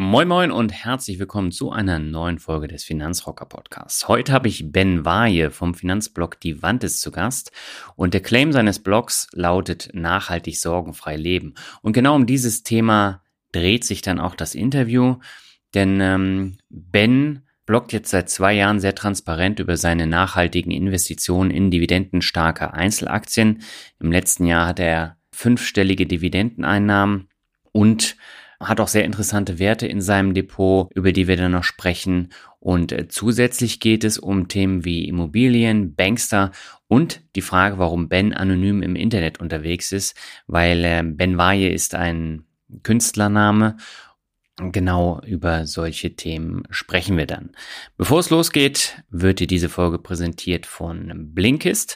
Moin Moin und herzlich willkommen zu einer neuen Folge des Finanzrocker Podcasts. Heute habe ich Ben Waje vom Finanzblog Die Wantis zu Gast und der Claim seines Blogs lautet nachhaltig sorgenfrei leben. Und genau um dieses Thema dreht sich dann auch das Interview, denn Ben bloggt jetzt seit 2 Jahren sehr transparent über seine nachhaltigen Investitionen in dividendenstarke Einzelaktien. Im letzten Jahr hat er 5-stellige Dividendeneinnahmen und hat auch sehr interessante Werte in seinem Depot, über die wir dann noch sprechen. Und zusätzlich geht es um Themen wie Immobilien, Bankster und die Frage, warum Ben anonym im Internet unterwegs ist, weil Ben Waje ist ein Künstlername. Genau über solche Themen sprechen wir dann. Bevor es losgeht, wird dir diese Folge präsentiert von Blinkist.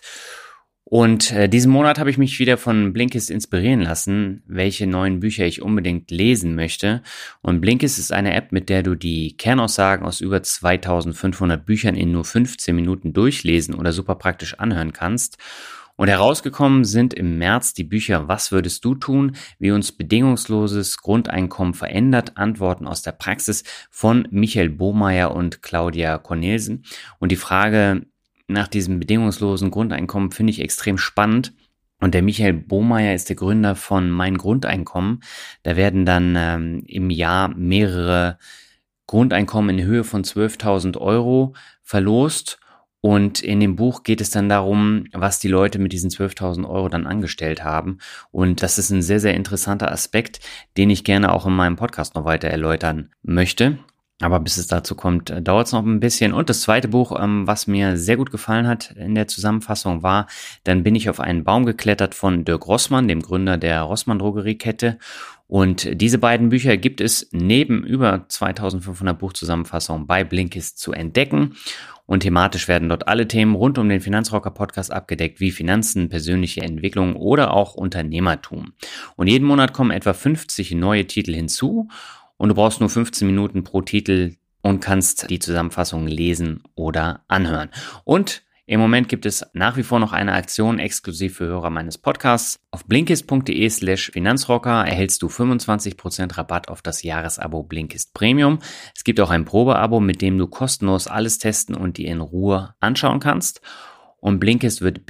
Und diesen Monat habe ich mich wieder von Blinkist inspirieren lassen, welche neuen Bücher ich unbedingt lesen möchte. Und Blinkist ist eine App, mit der du die Kernaussagen aus über 2500 Büchern in nur 15 Minuten durchlesen oder super praktisch anhören kannst. Und herausgekommen sind im März die Bücher Was würdest du tun? Wie uns bedingungsloses Grundeinkommen verändert? Antworten aus der Praxis von Michael Bohmeier und Claudia Cornelsen. Und die Frage nach diesem bedingungslosen Grundeinkommen finde ich extrem spannend. Und der Michael Bohmeier ist der Gründer von Mein Grundeinkommen. Da werden dann im Jahr mehrere Grundeinkommen in Höhe von 12.000 Euro verlost. Und in dem Buch geht es dann darum, was die Leute mit diesen 12.000 Euro dann angestellt haben. Und das ist ein sehr, sehr interessanter Aspekt, den ich gerne auch in meinem Podcast noch weiter erläutern möchte. Aber bis es dazu kommt, dauert es noch ein bisschen. Und das zweite Buch, was mir sehr gut gefallen hat in der Zusammenfassung war, Dann bin ich auf einen Baum geklettert von Dirk Rossmann, dem Gründer der Rossmann Drogeriekette. Und diese beiden Bücher gibt es neben über 2500 Buchzusammenfassungen bei Blinkist zu entdecken. Und thematisch werden dort alle Themen rund um den Finanzrocker Podcast abgedeckt, wie Finanzen, persönliche Entwicklung oder auch Unternehmertum. Und jeden Monat kommen etwa 50 neue Titel hinzu. Und du brauchst nur 15 Minuten pro Titel und kannst die Zusammenfassung lesen oder anhören. Und im Moment gibt es nach wie vor noch eine Aktion exklusiv für Hörer meines Podcasts. Auf blinkist.de/Finanzrocker erhältst du 25% Rabatt auf das Jahresabo Blinkist Premium. Es gibt auch ein Probeabo, mit dem du kostenlos alles testen und dir in Ruhe anschauen kannst. Und Blinkist wird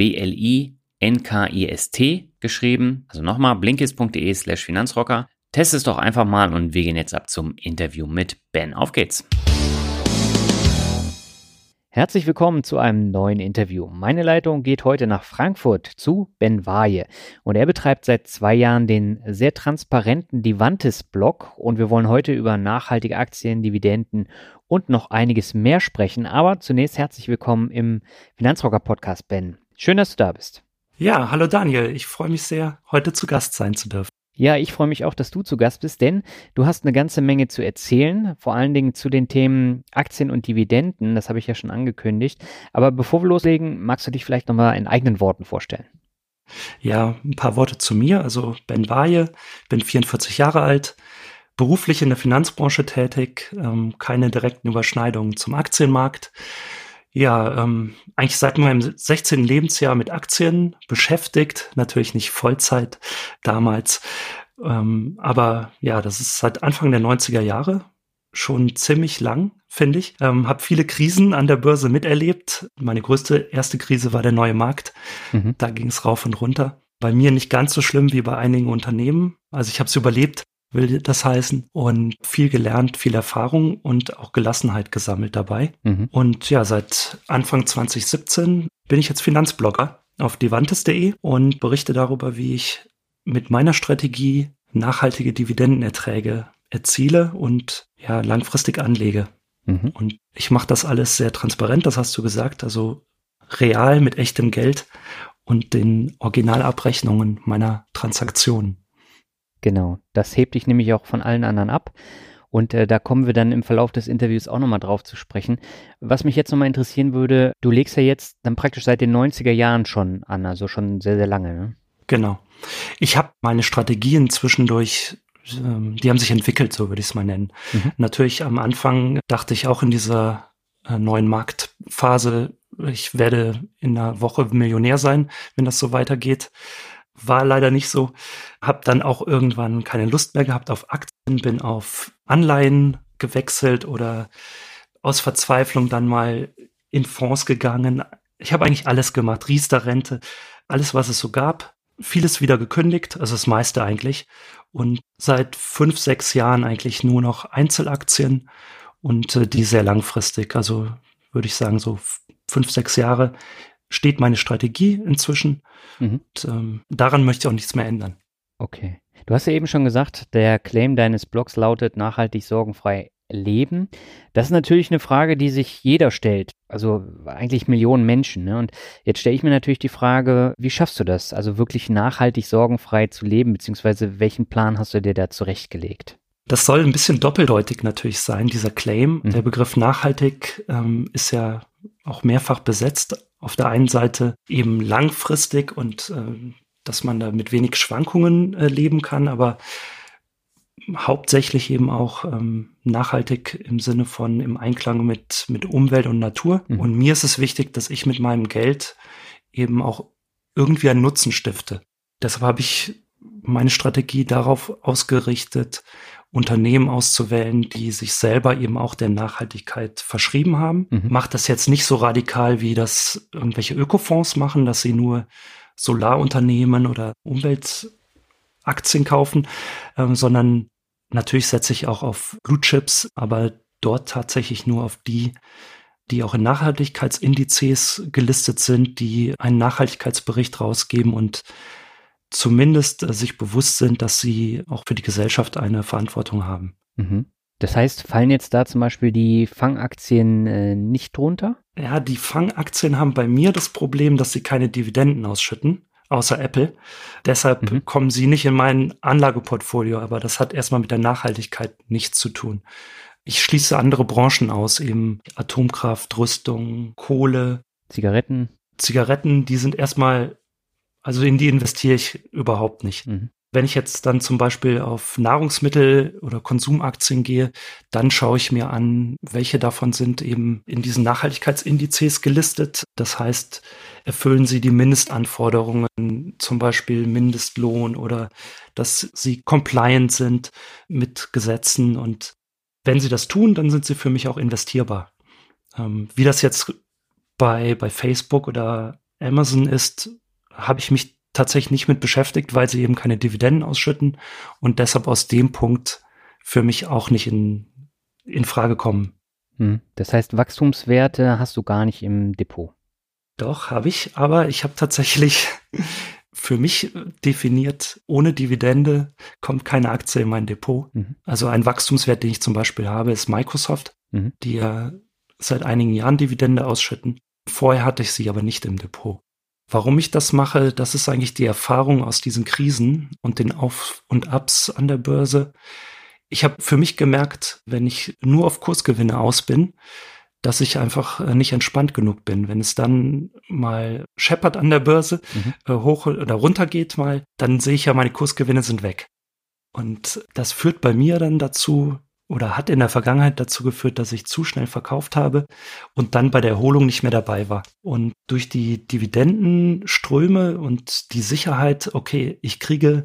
BLINKIST geschrieben. Also nochmal blinkist.de/Finanzrocker. Test es doch einfach mal und wir gehen jetzt ab zum Interview mit Ben. Auf geht's! Herzlich willkommen zu einem neuen Interview. Meine Leitung geht heute nach Frankfurt zu Ben Waje und er betreibt seit 2 Jahren den sehr transparenten Die Wantis-Blog und wir wollen heute über nachhaltige Aktien, Dividenden und noch einiges mehr sprechen. Aber zunächst herzlich willkommen im Finanzrocker-Podcast, Ben. Schön, dass du da bist. Ja, hallo Daniel. Ich freue mich sehr, heute zu Gast sein zu dürfen. Ja, ich freue mich auch, dass du zu Gast bist, denn du hast eine ganze Menge zu erzählen, vor allen Dingen zu den Themen Aktien und Dividenden, das habe ich ja schon angekündigt. Aber bevor wir loslegen, magst du dich vielleicht nochmal in eigenen Worten vorstellen? Ja, ein paar Worte zu mir. Also Ben Waje, bin 44 Jahre alt, beruflich in der Finanzbranche tätig, keine direkten Überschneidungen zum Aktienmarkt. Ja, eigentlich seit meinem 16. Lebensjahr mit Aktien beschäftigt, natürlich nicht Vollzeit damals, aber ja, das ist seit Anfang der 90er Jahre schon ziemlich lang, finde ich. Habe viele Krisen an der Börse miterlebt. Meine größte erste Krise war der neue Markt. Da ging es rauf und runter. Bei mir nicht ganz so schlimm wie bei einigen Unternehmen. Also ich habe es überlebt, will das heißen, und viel gelernt, viel Erfahrung und auch Gelassenheit gesammelt dabei. Und ja, seit Anfang 2017 bin ich jetzt Finanzblogger auf diewantis.de und berichte darüber, wie ich mit meiner Strategie nachhaltige Dividendenerträge erziele und ja, langfristig anlege. Und ich mache das alles sehr transparent, das hast du gesagt, also real mit echtem Geld und den Originalabrechnungen meiner Transaktionen. Genau, das hebt dich nämlich auch von allen anderen ab und da kommen wir dann im Verlauf des Interviews auch nochmal drauf zu sprechen. Was mich jetzt nochmal interessieren würde, du legst ja jetzt dann praktisch seit den 90er Jahren schon an, also schon sehr, sehr lange, ne? Genau. Ich habe meine Strategien zwischendurch, die haben sich entwickelt, so würde ich es mal nennen. Natürlich am Anfang dachte ich auch in dieser neuen Marktphase, ich werde in einer Woche Millionär sein, wenn das so weitergeht. war leider nicht so. Habe dann auch irgendwann keine Lust mehr gehabt auf Aktien, bin auf Anleihen gewechselt oder aus Verzweiflung dann mal in Fonds gegangen. Ich habe eigentlich alles gemacht, Riester-Rente, alles, was es so gab. Vieles wieder gekündigt, also das meiste eigentlich. Und seit 5, 6 Jahren eigentlich nur noch Einzelaktien und die sehr langfristig. Also würde ich sagen, so 5, 6 Jahre steht meine Strategie inzwischen. Und daran möchte ich auch nichts mehr ändern. Okay. Du hast ja eben schon gesagt, der Claim deines Blogs lautet nachhaltig sorgenfrei leben. Das ist natürlich eine Frage, die sich jeder stellt. Also eigentlich Millionen Menschen. Ne? Und jetzt stelle ich mir natürlich die Frage, wie schaffst du das? Also wirklich nachhaltig sorgenfrei zu leben, beziehungsweise welchen Plan hast du dir da zurechtgelegt? Das soll ein bisschen doppeldeutig natürlich sein, dieser Claim. Der Begriff nachhaltig ist ja auch mehrfach besetzt. Auf der einen Seite eben langfristig und dass man da mit wenig Schwankungen leben kann, aber hauptsächlich eben auch nachhaltig im Sinne von im Einklang mit Umwelt und Natur. Und mir ist es wichtig, dass ich mit meinem Geld eben auch irgendwie einen Nutzen stifte. Deshalb habe ich meine Strategie darauf ausgerichtet, Unternehmen auszuwählen, die sich selber eben auch der Nachhaltigkeit verschrieben haben. Macht das jetzt nicht so radikal, wie das irgendwelche Ökofonds machen, dass sie nur Solarunternehmen oder Umweltaktien kaufen, sondern natürlich setze ich auch auf Blue Chips, aber dort tatsächlich nur auf die auch in Nachhaltigkeitsindizes gelistet sind, die einen Nachhaltigkeitsbericht rausgeben und zumindest sich bewusst sind, dass sie auch für die Gesellschaft eine Verantwortung haben. Das heißt, fallen jetzt da zum Beispiel die Fangaktien nicht drunter? Ja, die Fangaktien haben bei mir das Problem, dass sie keine Dividenden ausschütten, außer Apple. Deshalb kommen sie nicht in mein Anlageportfolio, aber das hat erstmal mit der Nachhaltigkeit nichts zu tun. Ich schließe andere Branchen aus, eben Atomkraft, Rüstung, Kohle. Zigaretten, die sind erstmal, also in die investiere ich überhaupt nicht. Wenn ich jetzt dann zum Beispiel auf Nahrungsmittel oder Konsumaktien gehe, dann schaue ich mir an, welche davon sind eben in diesen Nachhaltigkeitsindizes gelistet. Das heißt, erfüllen sie die Mindestanforderungen, zum Beispiel Mindestlohn oder dass sie compliant sind mit Gesetzen. Und wenn sie das tun, dann sind sie für mich auch investierbar. Wie das jetzt bei Facebook oder Amazon ist, habe ich mich tatsächlich nicht mit beschäftigt, weil sie eben keine Dividenden ausschütten und deshalb aus dem Punkt für mich auch nicht in Frage kommen. Das heißt, Wachstumswerte hast du gar nicht im Depot? Doch, habe ich, aber ich habe tatsächlich für mich definiert, ohne Dividende kommt keine Aktie in mein Depot. Also ein Wachstumswert, den ich zum Beispiel habe, ist Microsoft, die ja seit einigen Jahren Dividende ausschütten. Vorher hatte ich sie aber nicht im Depot. Warum ich das mache, das ist eigentlich die Erfahrung aus diesen Krisen und den Auf- und Abs an der Börse. Ich habe für mich gemerkt, wenn ich nur auf Kursgewinne aus bin, dass ich einfach nicht entspannt genug bin. Wenn es dann mal scheppert an der Börse, hoch oder runter geht mal, dann sehe ich ja, meine Kursgewinne sind weg. Und das führt bei mir dann dazu, oder hat in der Vergangenheit dazu geführt, dass ich zu schnell verkauft habe und dann bei der Erholung nicht mehr dabei war. Und durch die Dividendenströme und die Sicherheit, okay, ich kriege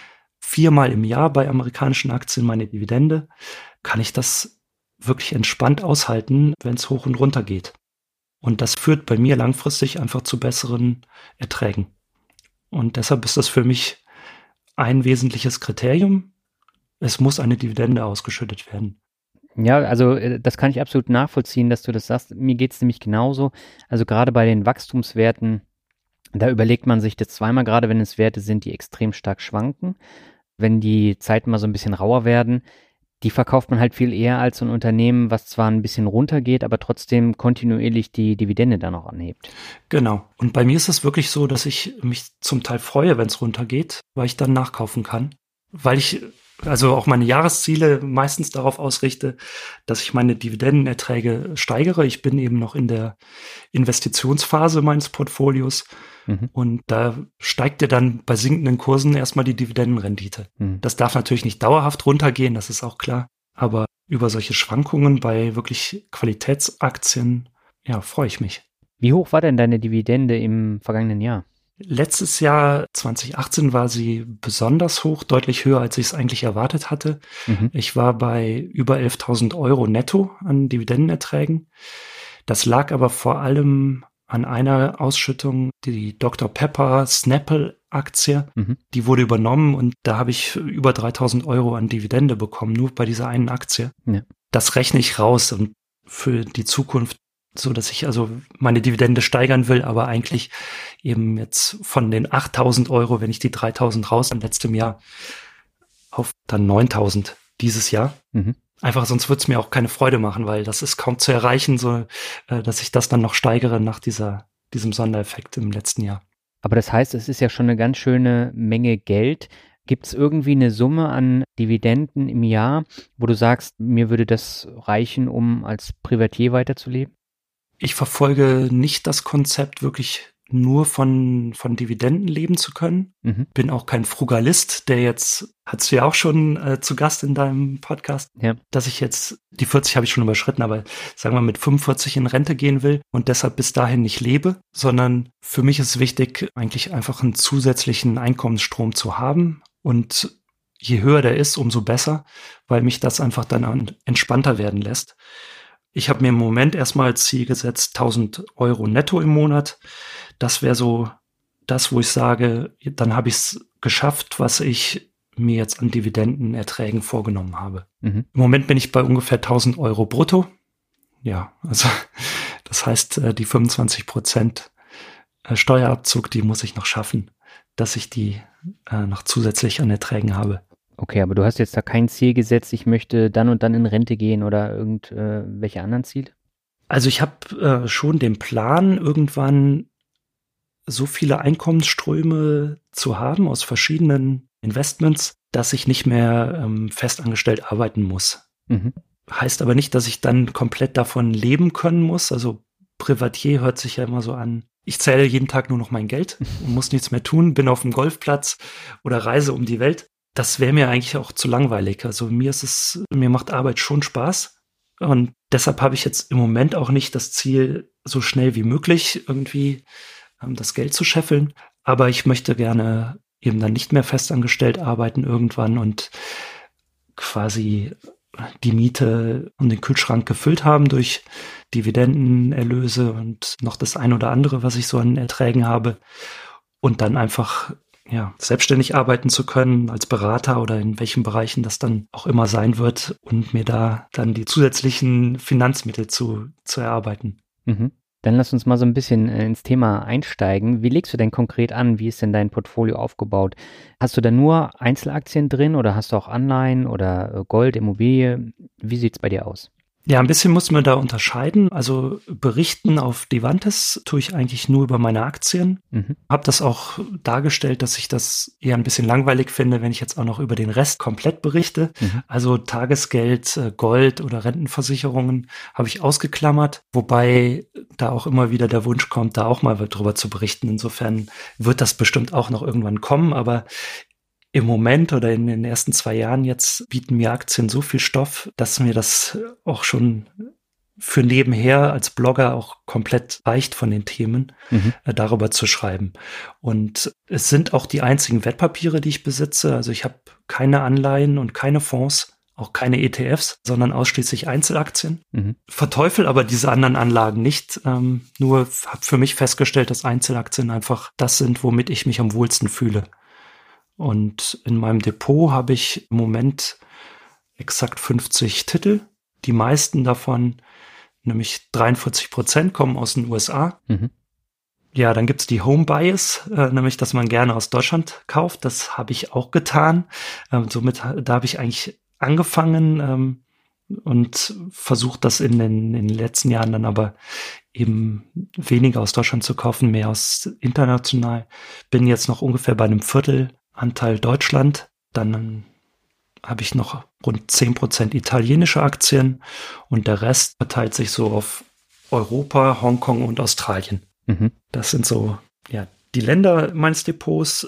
4-mal im Jahr bei amerikanischen Aktien meine Dividende, kann ich das wirklich entspannt aushalten, wenn es hoch und runter geht. Und das führt bei mir langfristig einfach zu besseren Erträgen. Und deshalb ist das für mich ein wesentliches Kriterium. Es muss eine Dividende ausgeschüttet werden. Ja, also das kann ich absolut nachvollziehen, dass du das sagst. Mir geht es nämlich genauso. Also gerade bei den Wachstumswerten, da überlegt man sich das zweimal, gerade wenn es Werte sind, die extrem stark schwanken. Wenn die Zeiten mal so ein bisschen rauer werden, die verkauft man halt viel eher als so ein Unternehmen, was zwar ein bisschen runtergeht, aber trotzdem kontinuierlich die Dividende dann auch anhebt. Genau. Und bei mir ist es wirklich so, dass ich mich zum Teil freue, wenn es runtergeht, weil ich dann nachkaufen kann. Weil ich also auch meine Jahresziele meistens darauf ausrichte, dass ich meine Dividendenerträge steigere. Ich bin eben noch in der Investitionsphase meines Portfolios und da steigt ja dann bei sinkenden Kursen erstmal die Dividendenrendite. Das darf natürlich nicht dauerhaft runtergehen, das ist auch klar. Aber über solche Schwankungen bei wirklich Qualitätsaktien, ja, freue ich mich. Wie hoch war denn deine Dividende im vergangenen Jahr? Letztes Jahr, 2018, war sie besonders hoch, deutlich höher, als ich es eigentlich erwartet hatte. Ich war bei über 11.000 Euro netto an Dividendenerträgen. Das lag aber vor allem an einer Ausschüttung, die Dr. Pepper Snapple-Aktie. Die wurde übernommen und da habe ich über 3.000 Euro an Dividende bekommen, nur bei dieser einen Aktie. Ja. Das rechne ich raus und für die Zukunft, so dass ich also meine Dividende steigern will, aber eigentlich eben jetzt von den 8.000 Euro, wenn ich die 3.000 raus im letzten Jahr, auf dann 9.000 dieses Jahr. Einfach, sonst würde es mir auch keine Freude machen, weil das ist kaum zu erreichen, so dass ich das dann noch steigere nach diesem Sondereffekt im letzten Jahr. Aber das heißt, es ist ja schon eine ganz schöne Menge Geld. Gibt es irgendwie eine Summe an Dividenden im Jahr, wo du sagst, mir würde das reichen, um als Privatier weiterzuleben? Ich verfolge nicht das Konzept, wirklich nur von Dividenden leben zu können. Bin auch kein Frugalist, der jetzt, hattest du ja auch schon zu Gast in deinem Podcast, dass ich jetzt, die 40 habe ich schon überschritten, aber sagen wir mit 45 in Rente gehen will und deshalb bis dahin nicht lebe, sondern für mich ist wichtig, eigentlich einfach einen zusätzlichen Einkommensstrom zu haben und je höher der ist, umso besser, weil mich das einfach dann entspannter werden lässt. Ich habe mir im Moment erstmal als Ziel gesetzt, 1.000 Euro netto im Monat. Das wäre so das, wo ich sage, dann habe ich es geschafft, was ich mir jetzt an Dividendenerträgen vorgenommen habe. Im Moment bin ich bei ungefähr 1.000 Euro brutto. Ja, also das heißt, die 25% Steuerabzug, die muss ich noch schaffen, dass ich die noch zusätzlich an Erträgen habe. Okay, aber du hast jetzt da kein Ziel gesetzt, ich möchte dann und dann in Rente gehen oder irgendwelche anderen Ziele? Also ich habe schon den Plan, irgendwann so viele Einkommensströme zu haben aus verschiedenen Investments, dass ich nicht mehr festangestellt arbeiten muss. Heißt aber nicht, dass ich dann komplett davon leben können muss. Also Privatier hört sich ja immer so an. Ich zähle jeden Tag nur noch mein Geld und muss nichts mehr tun, bin auf dem Golfplatz oder reise um die Welt. Das wäre mir eigentlich auch zu langweilig. Also mir macht Arbeit schon Spaß. Und deshalb habe ich jetzt im Moment auch nicht das Ziel, so schnell wie möglich irgendwie das Geld zu scheffeln. Aber ich möchte gerne eben dann nicht mehr festangestellt arbeiten irgendwann und quasi die Miete und den Kühlschrank gefüllt haben durch Dividendenerlöse und noch das ein oder andere, was ich so an Erträgen habe. Und dann einfach selbstständig arbeiten zu können als Berater oder in welchen Bereichen das dann auch immer sein wird und mir da dann die zusätzlichen Finanzmittel zu erarbeiten. Dann lass uns mal so ein bisschen ins Thema einsteigen. Wie legst du denn konkret an? Wie ist denn dein Portfolio aufgebaut? Hast du da nur Einzelaktien drin oder hast du auch Anleihen oder Gold, Immobilie? Wie sieht's bei dir aus? Ja, ein bisschen muss man da unterscheiden. Also berichten auf Divantes tue ich eigentlich nur über meine Aktien. Habe das auch dargestellt, dass ich das eher ein bisschen langweilig finde, wenn ich jetzt auch noch über den Rest komplett berichte. Also Tagesgeld, Gold oder Rentenversicherungen habe ich ausgeklammert, wobei da auch immer wieder der Wunsch kommt, da auch mal drüber zu berichten. Insofern wird das bestimmt auch noch irgendwann kommen, aber im Moment oder in den ersten 2 Jahren jetzt bieten mir Aktien so viel Stoff, dass mir das auch schon für nebenher als Blogger auch komplett reicht von den Themen, darüber zu schreiben. Und es sind auch die einzigen Wertpapiere, die ich besitze. Also ich habe keine Anleihen und keine Fonds, auch keine ETFs, sondern ausschließlich Einzelaktien. Verteufel aber diese anderen Anlagen nicht. Nur habe für mich festgestellt, dass Einzelaktien einfach das sind, womit ich mich am wohlsten fühle. Und in meinem Depot habe ich im Moment exakt 50 Titel. Die meisten davon, nämlich 43%, kommen aus den USA. Ja, dann gibt's die Home Bias, nämlich, dass man gerne aus Deutschland kauft. Das habe ich auch getan. Da habe ich eigentlich angefangen und versucht, das in den letzten Jahren dann aber eben weniger aus Deutschland zu kaufen, mehr aus international. Bin jetzt noch ungefähr bei einem Viertelanteil Deutschland. Dann habe ich noch rund 10% italienische Aktien und der Rest verteilt sich so auf Europa, Hongkong und Australien. Das sind so die Länder meines Depots.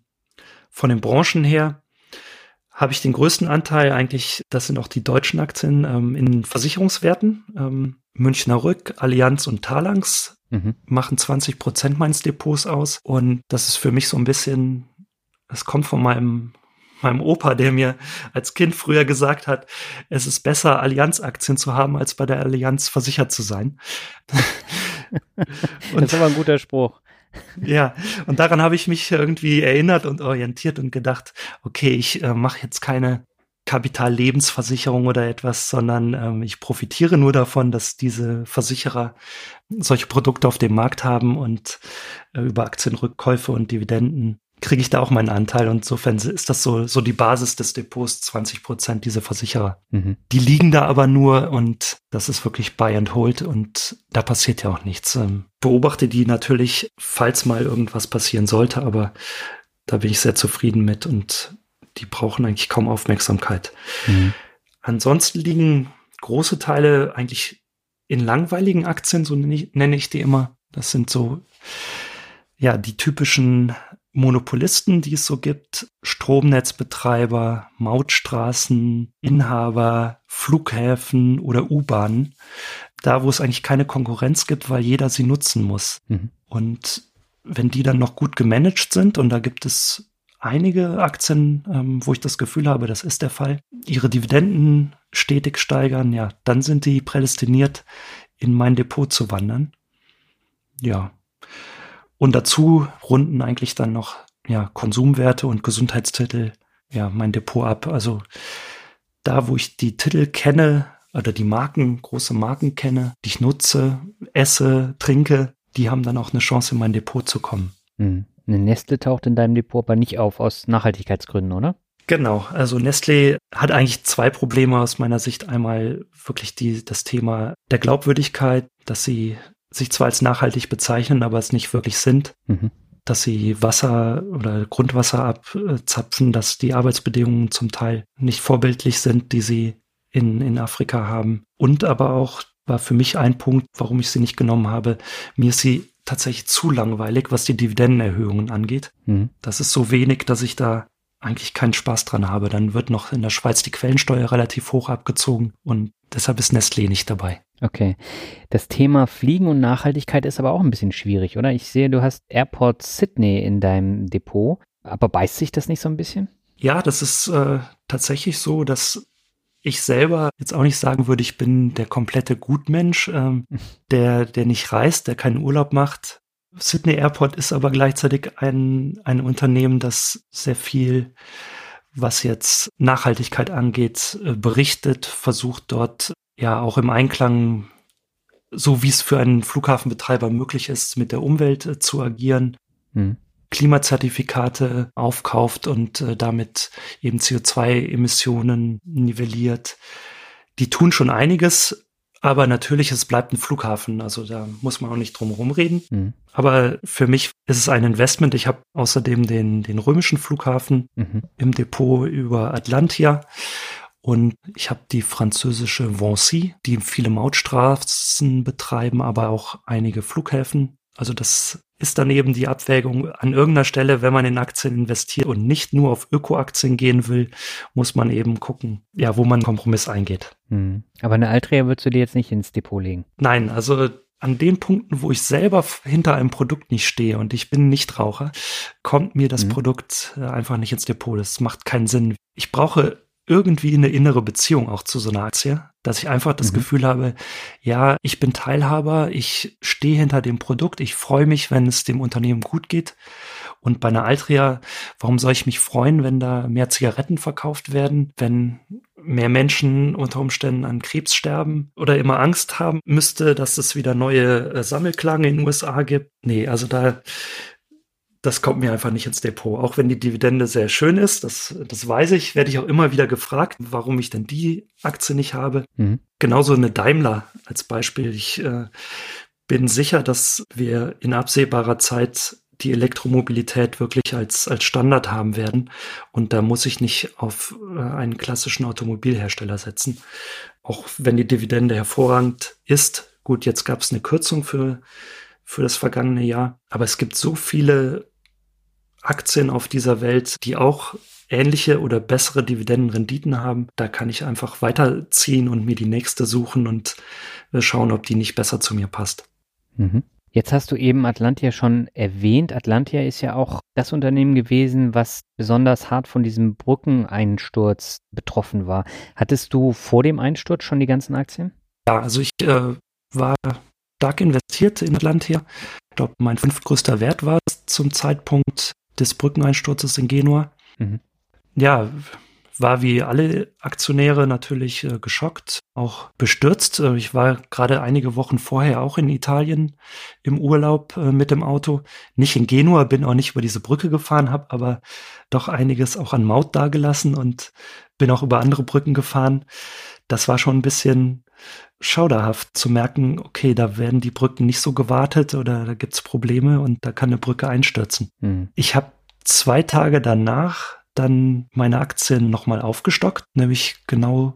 Von den Branchen her habe ich den größten Anteil eigentlich, das sind auch die deutschen Aktien, in Versicherungswerten. Münchner Rück, Allianz und Talanx machen 20% meines Depots aus. Und das ist für mich so ein bisschen, das kommt von meinem Opa, der mir als Kind früher gesagt hat, es ist besser, Allianz-Aktien zu haben, als bei der Allianz versichert zu sein. Das ist aber ein guter Spruch. Ja, und daran habe ich mich irgendwie erinnert und orientiert und gedacht, okay, ich mache jetzt keine Kapitallebensversicherung oder etwas, sondern ich profitiere nur davon, dass diese Versicherer solche Produkte auf dem Markt haben und über Aktienrückkäufe und Dividenden kriege ich da auch meinen Anteil. Und insofern ist das so die Basis des Depots, 20% diese Versicherer. Die liegen da aber nur und das ist wirklich Buy and Hold und da passiert ja auch nichts. Beobachte die natürlich, falls mal irgendwas passieren sollte, aber da bin ich sehr zufrieden mit und die brauchen eigentlich kaum Aufmerksamkeit. Ansonsten liegen große Teile eigentlich in langweiligen Aktien, so nenne ich die immer. Das sind so, ja, die typischen Monopolisten, die es so gibt, Stromnetzbetreiber, Mautstraßen, Inhaber, Flughäfen oder U-Bahnen, da wo es eigentlich keine Konkurrenz gibt, weil jeder sie nutzen muss. Und wenn die dann noch gut gemanagt sind, und da gibt es einige Aktien, wo ich das Gefühl habe, das ist der Fall, ihre Dividenden stetig steigern, ja, dann sind die prädestiniert, in mein Depot zu wandern. Ja. Und dazu runden eigentlich dann noch Konsumwerte und Gesundheitstitel mein Depot ab. Also da, wo ich die Titel kenne oder die Marken, große Marken kenne, die ich nutze, esse, trinke, die haben dann auch eine Chance, in mein Depot zu kommen. Eine Nestle taucht in deinem Depot aber nicht auf aus Nachhaltigkeitsgründen, oder? Genau, also Nestlé hat eigentlich zwei Probleme aus meiner Sicht. Einmal wirklich das Thema der Glaubwürdigkeit, dass sie sich zwar als nachhaltig bezeichnen, aber es nicht wirklich sind, dass sie Wasser oder Grundwasser abzapfen, dass die Arbeitsbedingungen zum Teil nicht vorbildlich sind, die sie in Afrika haben. Und aber auch war für mich ein Punkt, warum ich sie nicht genommen habe, mir ist sie tatsächlich zu langweilig, was die Dividendenerhöhungen angeht. Das ist so wenig, dass ich da eigentlich keinen Spaß dran habe. Dann wird noch in der Schweiz die Quellensteuer relativ hoch abgezogen und deshalb ist Nestlé nicht dabei. Okay. Das Thema Fliegen und Nachhaltigkeit ist aber auch ein bisschen schwierig, oder? Ich sehe, du hast Airport Sydney in deinem Depot, aber beißt sich das nicht so ein bisschen? Ja, das ist tatsächlich so, dass ich selber jetzt auch nicht sagen würde, ich bin der komplette Gutmensch, der nicht reist, der keinen Urlaub macht. Sydney Airport ist aber gleichzeitig ein Unternehmen, das sehr viel, was jetzt Nachhaltigkeit angeht, berichtet, versucht dort ja auch im Einklang, so wie es für einen Flughafenbetreiber möglich ist, mit der Umwelt zu agieren, Klimazertifikate aufkauft und damit eben CO2-Emissionen nivelliert. Die tun schon einiges, aber natürlich, es bleibt ein Flughafen, also da muss man auch nicht drum herum reden. Aber für mich ist es ein Investment. Ich habe außerdem den römischen Flughafen im Depot über Atlantia und ich habe die französische Vinci, die viele Mautstraßen betreiben, aber auch einige Flughäfen. Also das ist dann eben die Abwägung an irgendeiner Stelle, wenn man in Aktien investiert und nicht nur auf Ökoaktien gehen will, muss man eben gucken, ja, wo man einen Kompromiss eingeht. Aber eine Altria würdest du dir jetzt nicht ins Depot legen? Nein, also an den Punkten, wo ich selber hinter einem Produkt nicht stehe und ich bin Nichtraucher, kommt mir das Produkt einfach nicht ins Depot. Das macht keinen Sinn. Ich brauche irgendwie eine innere Beziehung auch zu so einer Aktie, dass ich einfach das Gefühl habe, ja, ich bin Teilhaber, ich stehe hinter dem Produkt, ich freue mich, wenn es dem Unternehmen gut geht. Und bei einer Altria, warum soll ich mich freuen, wenn da mehr Zigaretten verkauft werden, wenn mehr Menschen unter Umständen an Krebs sterben oder immer Angst haben müsste, dass es wieder neue Sammelklagen in den USA gibt? Nee, also das kommt mir einfach nicht ins Depot. Auch wenn die Dividende sehr schön ist, das weiß ich, werde ich auch immer wieder gefragt, warum ich denn die Aktie nicht habe. Genauso eine Daimler als Beispiel. Ich bin sicher, dass wir in absehbarer Zeit die Elektromobilität wirklich als Standard haben werden. Und da muss ich nicht auf einen klassischen Automobilhersteller setzen. Auch wenn die Dividende hervorragend ist. Gut, jetzt gab es eine Kürzung für das vergangene Jahr. Aber es gibt so viele Aktien auf dieser Welt, die auch ähnliche oder bessere Dividendenrenditen haben, da kann ich einfach weiterziehen und mir die nächste suchen und schauen, ob die nicht besser zu mir passt. Mhm. Jetzt hast du eben Atlantia schon erwähnt. Atlantia ist ja auch das Unternehmen gewesen, was besonders hart von diesem Brückeneinsturz betroffen war. Hattest du vor dem Einsturz schon die ganzen Aktien? Ja, also ich war stark investiert in Atlantia. Ich glaube, mein 5. größter Wert war es zum Zeitpunkt des Brückeneinsturzes in Genua. Mhm. Ja, war wie alle Aktionäre natürlich geschockt, auch bestürzt. Ich war gerade einige Wochen vorher auch in Italien im Urlaub mit dem Auto. Nicht in Genua, bin auch nicht über diese Brücke gefahren, habe aber doch einiges auch an Maut dagelassen und bin auch über andere Brücken gefahren. Das war schon ein bisschen schauderhaft zu merken, okay, da werden die Brücken nicht so gewartet oder da gibt's Probleme und da kann eine Brücke einstürzen. Mhm. Ich habe 2 Tage danach dann meine Aktien nochmal aufgestockt, nämlich genau,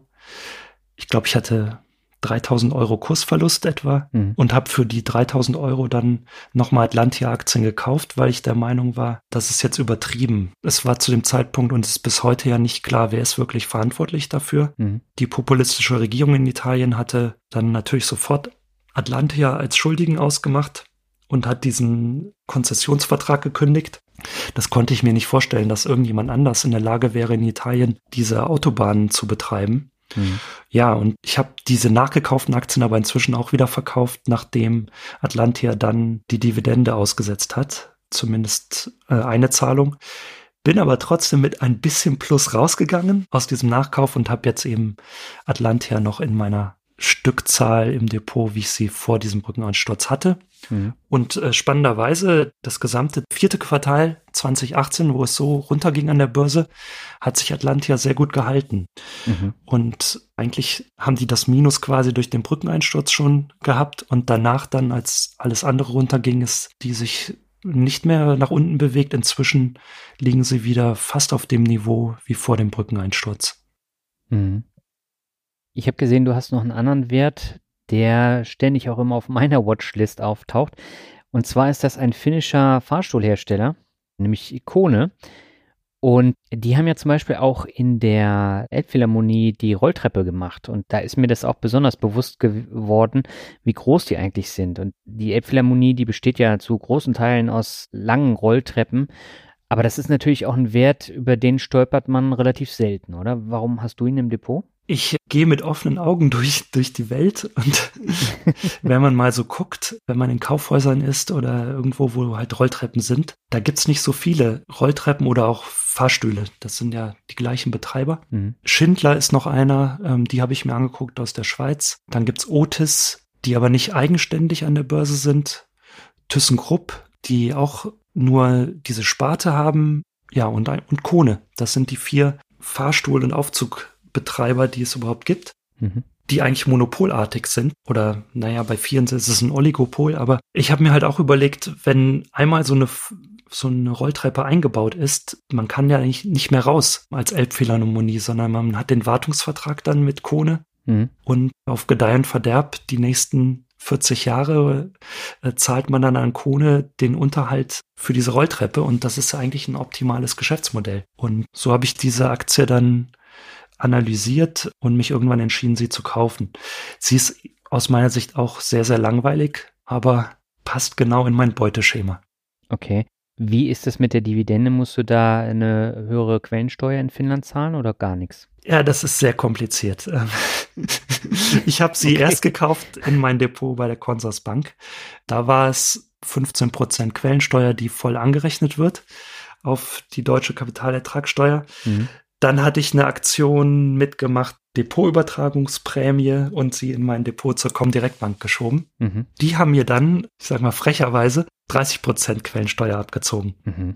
ich glaube, ich hatte 3.000 Euro Kursverlust etwa und habe für die 3.000 Euro dann nochmal Atlantia-Aktien gekauft, weil ich der Meinung war, das ist jetzt übertrieben. Es war zu dem Zeitpunkt und es ist bis heute ja nicht klar, wer ist wirklich verantwortlich dafür. Mhm. Die populistische Regierung in Italien hatte dann natürlich sofort Atlantia als Schuldigen ausgemacht und hat diesen Konzessionsvertrag gekündigt. Das konnte ich mir nicht vorstellen, dass irgendjemand anders in der Lage wäre, in Italien diese Autobahnen zu betreiben. Mhm. Ja, und ich habe diese nachgekauften Aktien aber inzwischen auch wieder verkauft, nachdem Atlantia dann die Dividende ausgesetzt hat. Zumindest eine Zahlung. Bin aber trotzdem mit ein bisschen Plus rausgegangen aus diesem Nachkauf und habe jetzt eben Atlantia noch in meiner Stückzahl im Depot, wie ich sie vor diesem Brückeneinsturz hatte. Mhm. Und spannenderweise, das gesamte 4. Quartal 2018, wo es so runterging an der Börse, hat sich Atlantia sehr gut gehalten. Mhm. Und eigentlich haben die das Minus quasi durch den Brückeneinsturz schon gehabt und danach dann, als alles andere runterging, ist die sich nicht mehr nach unten bewegt. Inzwischen liegen sie wieder fast auf dem Niveau wie vor dem Brückeneinsturz. Mhm. Ich habe gesehen, du hast noch einen anderen Wert, der ständig auch immer auf meiner Watchlist auftaucht. Und zwar ist das ein finnischer Fahrstuhlhersteller, nämlich Kone. Und die haben ja zum Beispiel auch in der Elbphilharmonie die Rolltreppe gemacht. Und da ist mir das auch besonders bewusst geworden, wie groß die eigentlich sind. Und die Elbphilharmonie, die besteht ja zu großen Teilen aus langen Rolltreppen. Aber das ist natürlich auch ein Wert, über den stolpert man relativ selten, oder? Warum hast du ihn im Depot? Ich gehe mit offenen Augen durch die Welt und wenn man mal so guckt, wenn man in Kaufhäusern ist oder irgendwo, wo halt Rolltreppen sind, da gibt's nicht so viele Rolltreppen oder auch Fahrstühle. Das sind ja die gleichen Betreiber. Mhm. Schindler ist noch einer, die habe ich mir angeguckt aus der Schweiz. Dann gibt's Otis, die aber nicht eigenständig an der Börse sind. ThyssenKrupp, die auch nur diese Sparte haben. Ja, und Kone. Das sind die 4 Fahrstuhl- und Aufzugbetreiber, die es überhaupt gibt, die eigentlich monopolartig sind. Oder naja, bei vielen ist es ein Oligopol. Aber ich habe mir halt auch überlegt, wenn einmal so eine Rolltreppe eingebaut ist, man kann ja nicht mehr raus als Elbphilharmonie, sondern man hat den Wartungsvertrag dann mit Kone und auf Gedeih und Verderb die nächsten 40 Jahre zahlt man dann an Kone den Unterhalt für diese Rolltreppe und das ist eigentlich ein optimales Geschäftsmodell. Und so habe ich diese Aktie dann analysiert und mich irgendwann entschieden, sie zu kaufen. Sie ist aus meiner Sicht auch sehr, sehr langweilig, aber passt genau in mein Beuteschema. Okay. Wie ist es mit der Dividende? Musst du da eine höhere Quellensteuer in Finnland zahlen oder gar nichts? Ja, das ist sehr kompliziert. Ich habe sie erst gekauft in mein Depot bei der Consorsbank. Da war es 15% Quellensteuer, die voll angerechnet wird auf die deutsche Kapitalertragssteuer. Dann hatte ich eine Aktion mitgemacht, Depotübertragungsprämie und sie in mein Depot zur Comdirect-Bank geschoben. Die haben mir dann, ich sag mal frecherweise, 30% Quellensteuer abgezogen.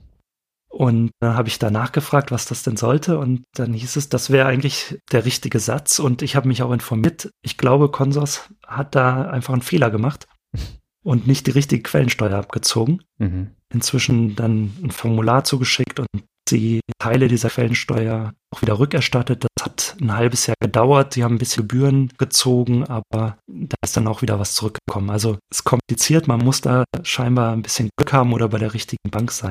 Und dann habe ich danach gefragt, was das denn sollte. Und dann hieß es, das wäre eigentlich der richtige Satz. Und ich habe mich auch informiert. Ich glaube, Consors hat da einfach einen Fehler gemacht und nicht die richtige Quellensteuer abgezogen. Inzwischen dann ein Formular zugeschickt und die Teile dieser Quellensteuer auch wieder rückerstattet. Das hat ein halbes Jahr gedauert. Sie haben ein bisschen Gebühren gezogen, aber da ist dann auch wieder was zurückgekommen. Also es ist kompliziert. Man muss da scheinbar ein bisschen Glück haben oder bei der richtigen Bank sein.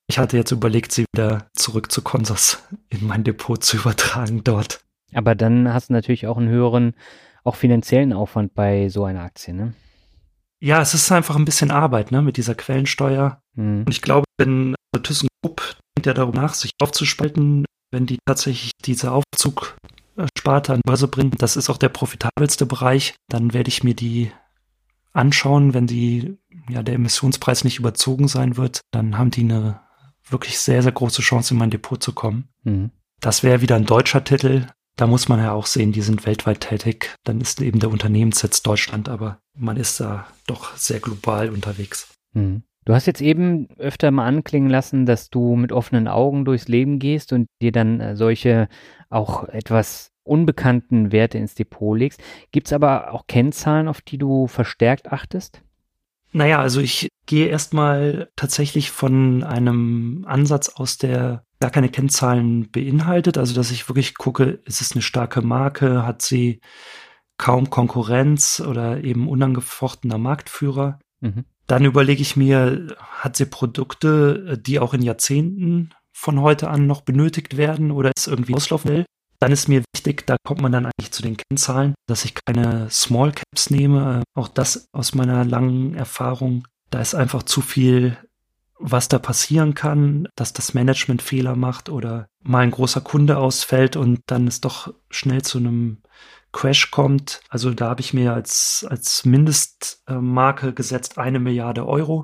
ich hatte jetzt überlegt, sie wieder zurück zu Consors in mein Depot zu übertragen dort. Aber dann hast du natürlich auch einen höheren, auch finanziellen Aufwand bei so einer Aktie, ne? Ja, es ist einfach ein bisschen Arbeit, ne, mit dieser Quellensteuer. Und ich glaube, wenn ThyssenKrupp denkt ja darüber nach, sich aufzuspalten, wenn die tatsächlich diese Aufzugsparte an die Börse bringen, das ist auch der profitabelste Bereich, dann werde ich mir die anschauen, wenn der Emissionspreis nicht überzogen sein wird, dann haben die eine wirklich sehr, sehr große Chance, in mein Depot zu kommen. Das wäre wieder ein deutscher Titel. Da muss man ja auch sehen, die sind weltweit tätig. Dann ist eben der Unternehmenssitz Deutschland, aber man ist da doch sehr global unterwegs. Du hast jetzt eben öfter mal anklingen lassen, dass du mit offenen Augen durchs Leben gehst und dir dann solche auch etwas unbekannten Werte ins Depot legst. Gibt es aber auch Kennzahlen, auf die du verstärkt achtest? Naja, also ich gehe erstmal tatsächlich von einem Ansatz aus, der gar keine Kennzahlen beinhaltet. Also dass ich wirklich gucke, ist es eine starke Marke, hat sie kaum Konkurrenz oder eben unangefochtener Marktführer. Dann überlege ich mir, hat sie Produkte, die auch in Jahrzehnten von heute an noch benötigt werden oder ist irgendwie auslaufen? Dann ist mir wichtig, da kommt man dann eigentlich zu den Kennzahlen, dass ich keine Small Caps nehme. Auch das aus meiner langen Erfahrung. Da ist einfach zu viel, was da passieren kann, dass das Management Fehler macht oder mal ein großer Kunde ausfällt und dann es doch schnell zu einem Crash kommt. Also da habe ich mir als Mindestmarke gesetzt 1 Milliarde Euro.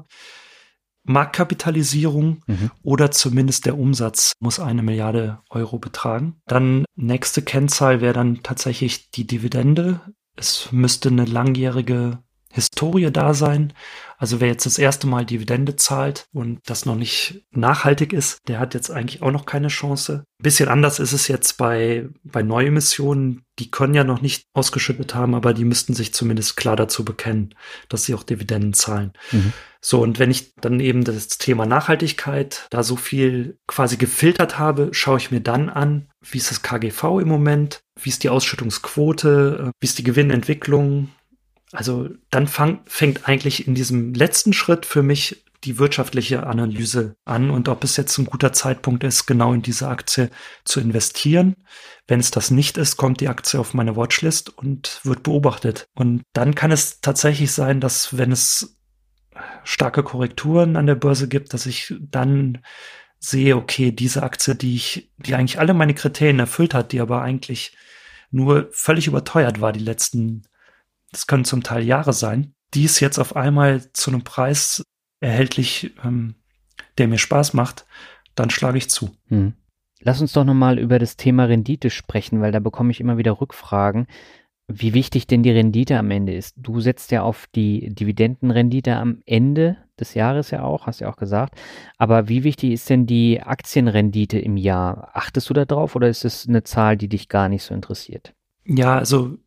Marktkapitalisierung oder zumindest der Umsatz muss 1 Milliarde Euro betragen. Dann nächste Kennzahl wäre dann tatsächlich die Dividende. Es müsste eine langjährige Historie da sein. Also wer jetzt das erste Mal Dividende zahlt und das noch nicht nachhaltig ist, der hat jetzt eigentlich auch noch keine Chance. Ein bisschen anders ist es jetzt bei Neuemissionen. Die können ja noch nicht ausgeschüttet haben, aber die müssten sich zumindest klar dazu bekennen, dass sie auch Dividenden zahlen. So, und wenn ich dann eben das Thema Nachhaltigkeit da so viel quasi gefiltert habe, schaue ich mir dann an, wie ist das KGV im Moment, wie ist die Ausschüttungsquote, wie ist die Gewinnentwicklung. Also dann fängt eigentlich in diesem letzten Schritt für mich die wirtschaftliche Analyse an und ob es jetzt ein guter Zeitpunkt ist, genau in diese Aktie zu investieren. Wenn es das nicht ist, kommt die Aktie auf meine Watchlist und wird beobachtet. Und dann kann es tatsächlich sein, dass wenn es starke Korrekturen an der Börse gibt, dass ich dann sehe, okay, diese Aktie, die eigentlich alle meine Kriterien erfüllt hat, die aber eigentlich nur völlig überteuert war die letzten, das können zum Teil Jahre sein, die ist jetzt auf einmal zu einem Preis erhältlich, der mir Spaß macht, dann schlage ich zu. Lass uns doch nochmal über das Thema Rendite sprechen, weil da bekomme ich immer wieder Rückfragen, wie wichtig denn die Rendite am Ende ist. Du setzt ja auf die Dividendenrendite am Ende des Jahres ja auch, hast ja auch gesagt. Aber wie wichtig ist denn die Aktienrendite im Jahr? Achtest du da drauf oder ist es eine Zahl, die dich gar nicht so interessiert? Ja, also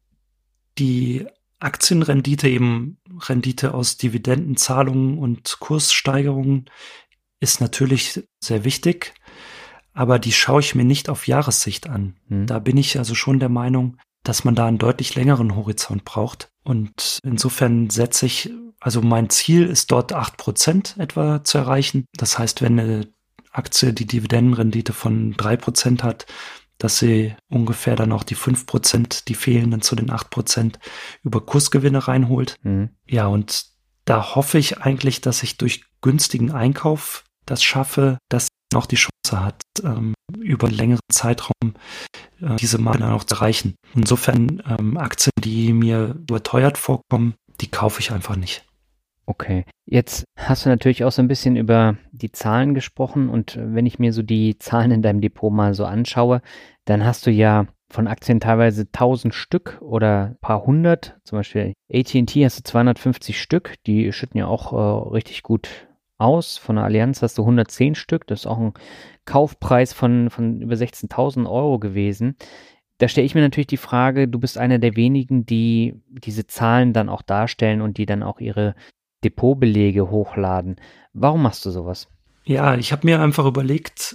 die Aktienrendite, eben Rendite aus Dividendenzahlungen und Kurssteigerungen, ist natürlich sehr wichtig, aber die schaue ich mir nicht auf Jahressicht an. Da bin ich also schon der Meinung, dass man da einen deutlich längeren Horizont braucht. Und insofern setze ich, also mein Ziel ist dort 8% etwa zu erreichen. Das heißt, wenn eine Aktie die Dividendenrendite von 3% hat, dass sie ungefähr dann auch die 5%, die fehlenden zu den 8% über Kursgewinne reinholt. Ja, und da hoffe ich eigentlich, dass ich durch günstigen Einkauf das schaffe, dass sie auch die Chance hat, über einen längeren Zeitraum diese Marke dann auch zu erreichen. Insofern Aktien, die mir überteuert vorkommen, die kaufe ich einfach nicht. Okay, jetzt hast du natürlich auch so ein bisschen über die Zahlen gesprochen und wenn ich mir so die Zahlen in deinem Depot mal so anschaue, dann hast du ja von Aktien teilweise 1000 Stück oder ein paar hundert, zum Beispiel AT&T hast du 250 Stück, die schütten ja auch richtig gut aus. Von der Allianz hast du 110 Stück, das ist auch ein Kaufpreis von über 16.000 Euro gewesen. Da stelle ich mir natürlich die Frage, du bist einer der wenigen, die diese Zahlen dann auch darstellen und die dann auch ihre Depotbelege hochladen. Warum machst du sowas? Ja, ich habe mir einfach überlegt,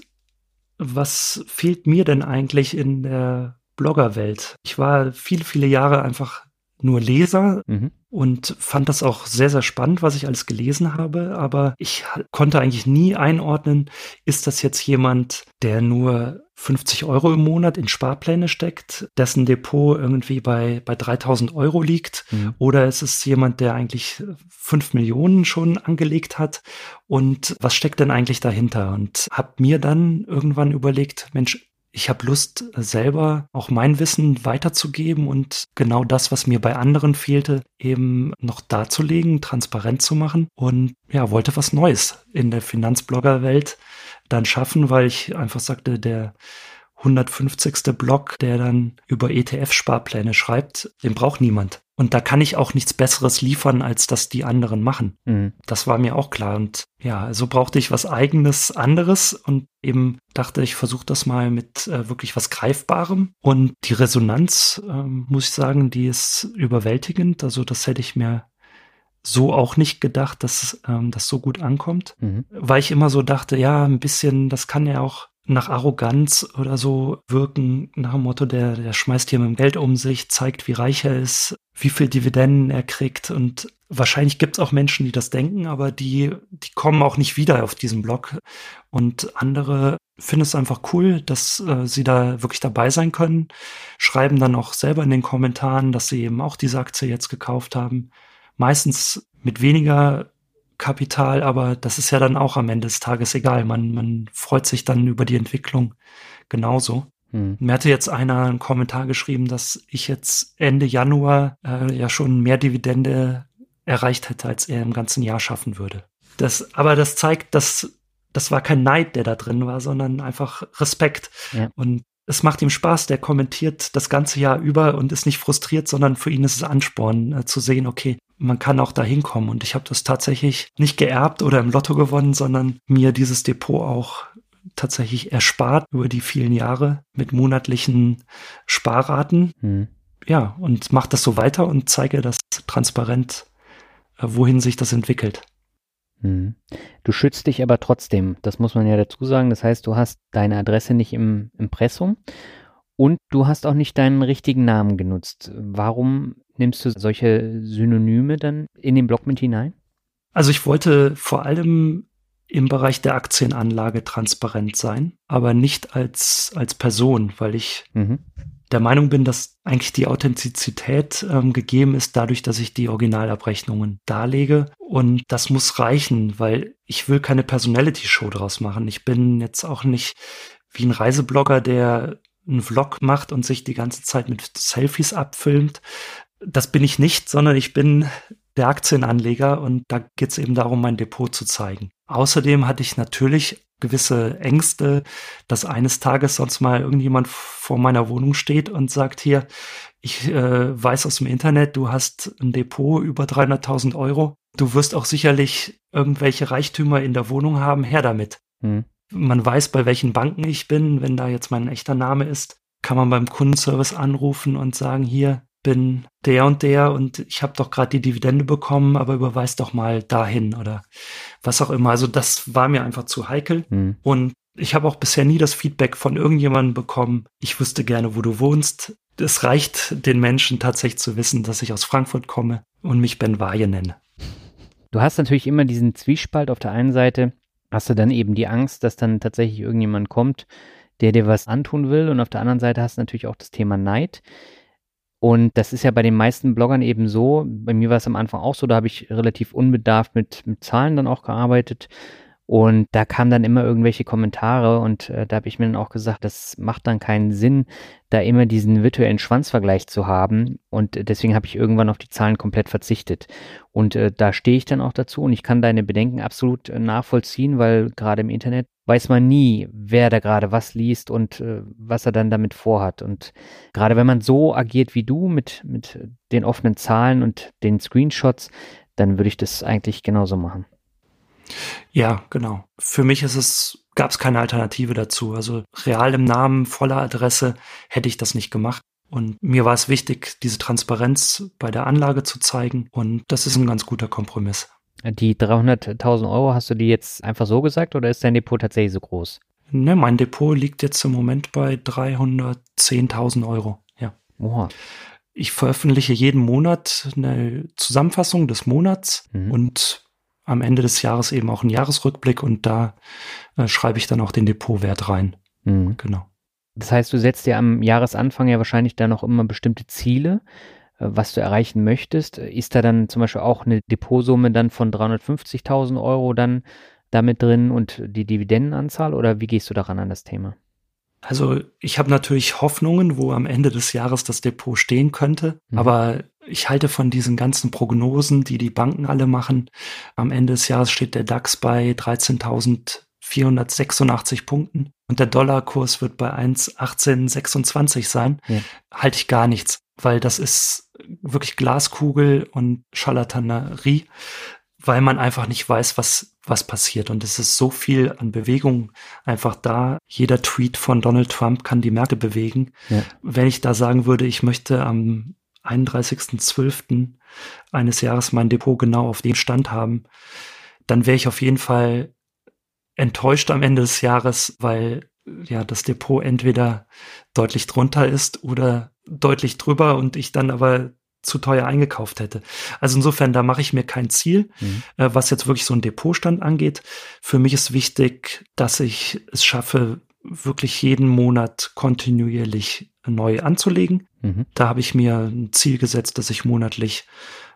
was fehlt mir denn eigentlich in der Bloggerwelt? Ich war viele, viele Jahre einfach nur Leser Mhm. und fand das auch sehr, sehr spannend, was ich alles gelesen habe. Aber ich konnte eigentlich nie einordnen, ist das jetzt jemand, der nur 50 Euro im Monat in Sparpläne steckt, dessen Depot irgendwie bei 3.000 Euro liegt, oder ist es jemand, der eigentlich 5 Millionen schon angelegt hat, und was steckt denn eigentlich dahinter? Und habe mir dann irgendwann überlegt, Mensch, ich habe Lust, selber auch mein Wissen weiterzugeben und genau das, was mir bei anderen fehlte, eben noch darzulegen, transparent zu machen, und ja, wollte was Neues in der Finanzblogger-Welt dann schaffen, weil ich einfach sagte, der 150. Blog, der dann über ETF-Sparpläne schreibt, den braucht niemand. Und da kann ich auch nichts Besseres liefern, als das die anderen machen. Das war mir auch klar. Und ja, so brauchte ich was Eigenes, anderes, und eben dachte, ich versuche das mal mit wirklich was Greifbarem. Und die Resonanz, muss ich sagen, die ist überwältigend. Also das hätte ich mir so auch nicht gedacht, dass das so gut ankommt. Weil ich immer so dachte, ja, ein bisschen, das kann ja auch nach Arroganz oder so wirken, nach dem Motto, der schmeißt hier mit dem Geld um sich, zeigt, wie reich er ist, wie viel Dividenden er kriegt, und wahrscheinlich gibt es auch Menschen, die das denken, aber die kommen auch nicht wieder auf diesen Blog, und andere finden es einfach cool, dass sie da wirklich dabei sein können, schreiben dann auch selber in den Kommentaren, dass sie eben auch diese Aktie jetzt gekauft haben, meistens mit weniger Kapital, aber das ist ja dann auch am Ende des Tages egal. Man freut sich dann über die Entwicklung genauso. Mir hatte jetzt einer einen Kommentar geschrieben, dass ich jetzt Ende Januar ja schon mehr Dividende erreicht hätte, als er im ganzen Jahr schaffen würde. Aber das zeigt, dass das war kein Neid, der da drin war, sondern einfach Respekt. Ja. Und es macht ihm Spaß, der kommentiert das ganze Jahr über und ist nicht frustriert, sondern für ihn ist es Ansporn, zu sehen, okay, man kann auch da hinkommen. Und ich habe das tatsächlich nicht geerbt oder im Lotto gewonnen, sondern mir dieses Depot auch tatsächlich erspart über die vielen Jahre mit monatlichen Sparraten. Ja, und mache das so weiter und zeige das transparent, wohin sich das entwickelt. Du schützt dich aber trotzdem, das muss man ja dazu sagen. Das heißt, du hast deine Adresse nicht im Impressum und du hast auch nicht deinen richtigen Namen genutzt. Warum nimmst du solche Synonyme dann in den Blog mit hinein? Also ich wollte vor allem im Bereich der Aktienanlage transparent sein, aber nicht als Person, weil ich der Meinung bin, dass eigentlich die Authentizität gegeben ist dadurch, dass ich die Originalabrechnungen darlege. Und das muss reichen, weil ich will keine Personality-Show draus machen. Ich bin jetzt auch nicht wie ein Reiseblogger, der einen Vlog macht und sich die ganze Zeit mit Selfies abfilmt. Das bin ich nicht, sondern ich bin der Aktienanleger, und da geht es eben darum, mein Depot zu zeigen. Außerdem hatte ich natürlich gewisse Ängste, dass eines Tages sonst mal irgendjemand vor meiner Wohnung steht und sagt, hier, ich weiß aus dem Internet, du hast ein Depot über 300.000 Euro. Du wirst auch sicherlich irgendwelche Reichtümer in der Wohnung haben, her damit. Man weiß, bei welchen Banken ich bin. Wenn da jetzt mein echter Name ist, kann man beim Kundenservice anrufen und sagen, hier, bin der und ich habe doch gerade die Dividende bekommen, aber überweis doch mal dahin oder was auch immer. Also das war mir einfach zu heikel. Und ich habe auch bisher nie das Feedback von irgendjemandem bekommen, ich wüsste gerne, wo du wohnst. Es reicht den Menschen tatsächlich zu wissen, dass ich aus Frankfurt komme und mich Ben Waje nenne. Du hast natürlich immer diesen Zwiespalt. Auf der einen Seite hast du dann eben die Angst, dass dann tatsächlich irgendjemand kommt, der dir was antun will, und auf der anderen Seite hast du natürlich auch das Thema Neid. Und das ist ja bei den meisten Bloggern eben so. Bei mir war es am Anfang auch so, da habe ich relativ unbedarft mit Zahlen dann auch gearbeitet. Und da kamen dann immer irgendwelche Kommentare, und da habe ich mir dann auch gesagt, das macht dann keinen Sinn, da immer diesen virtuellen Schwanzvergleich zu haben. Und deswegen habe ich irgendwann auf die Zahlen komplett verzichtet. Und da stehe ich dann auch dazu, und ich kann deine Bedenken absolut nachvollziehen, weil gerade im Internet weiß man nie, wer da gerade was liest und was er dann damit vorhat. Und gerade wenn man so agiert wie du mit den offenen Zahlen und den Screenshots, dann würde ich das eigentlich genauso machen. Ja, genau. Für mich gab es keine Alternative dazu. Also real im Namen, voller Adresse hätte ich das nicht gemacht. Und mir war es wichtig, diese Transparenz bei der Anlage zu zeigen. Und das ist ein ganz guter Kompromiss. Die 300.000 Euro, hast du die jetzt einfach so gesagt, oder ist dein Depot tatsächlich so groß? Ne, mein Depot liegt jetzt im Moment bei 310.000 Euro. Ja. Oha. Ich veröffentliche jeden Monat eine Zusammenfassung des Monats und am Ende des Jahres eben auch einen Jahresrückblick und da schreibe ich dann auch den Depotwert rein. Genau. Das heißt, du setzt dir am Jahresanfang ja wahrscheinlich dann auch immer bestimmte Ziele, was du erreichen möchtest. Ist da dann zum Beispiel auch eine Depotsumme dann von 350.000 Euro dann damit drin und die Dividendenanzahl oder wie gehst du daran an das Thema? Also ich habe natürlich Hoffnungen, wo am Ende des Jahres das Depot stehen könnte, aber ich halte von diesen ganzen Prognosen, die die Banken alle machen. Am Ende des Jahres steht der DAX bei 13.486 Punkten und der Dollarkurs wird bei 1,1826 sein. Ja. Halte ich gar nichts, weil das ist wirklich Glaskugel und Scharlatanerie, weil man einfach nicht weiß, was passiert. Und es ist so viel an Bewegung einfach da. Jeder Tweet von Donald Trump kann die Märkte bewegen. Ja. Wenn ich da sagen würde, ich möchte am 31.12. eines Jahres mein Depot genau auf dem Stand haben, dann wäre ich auf jeden Fall enttäuscht am Ende des Jahres, weil ja das Depot entweder deutlich drunter ist oder deutlich drüber und ich dann aber zu teuer eingekauft hätte. Also insofern, da mache ich mir kein Ziel, was jetzt wirklich so ein Depotstand angeht. Für mich ist wichtig, dass ich es schaffe, wirklich jeden Monat kontinuierlich neu anzulegen. Da habe ich mir ein Ziel gesetzt, dass ich monatlich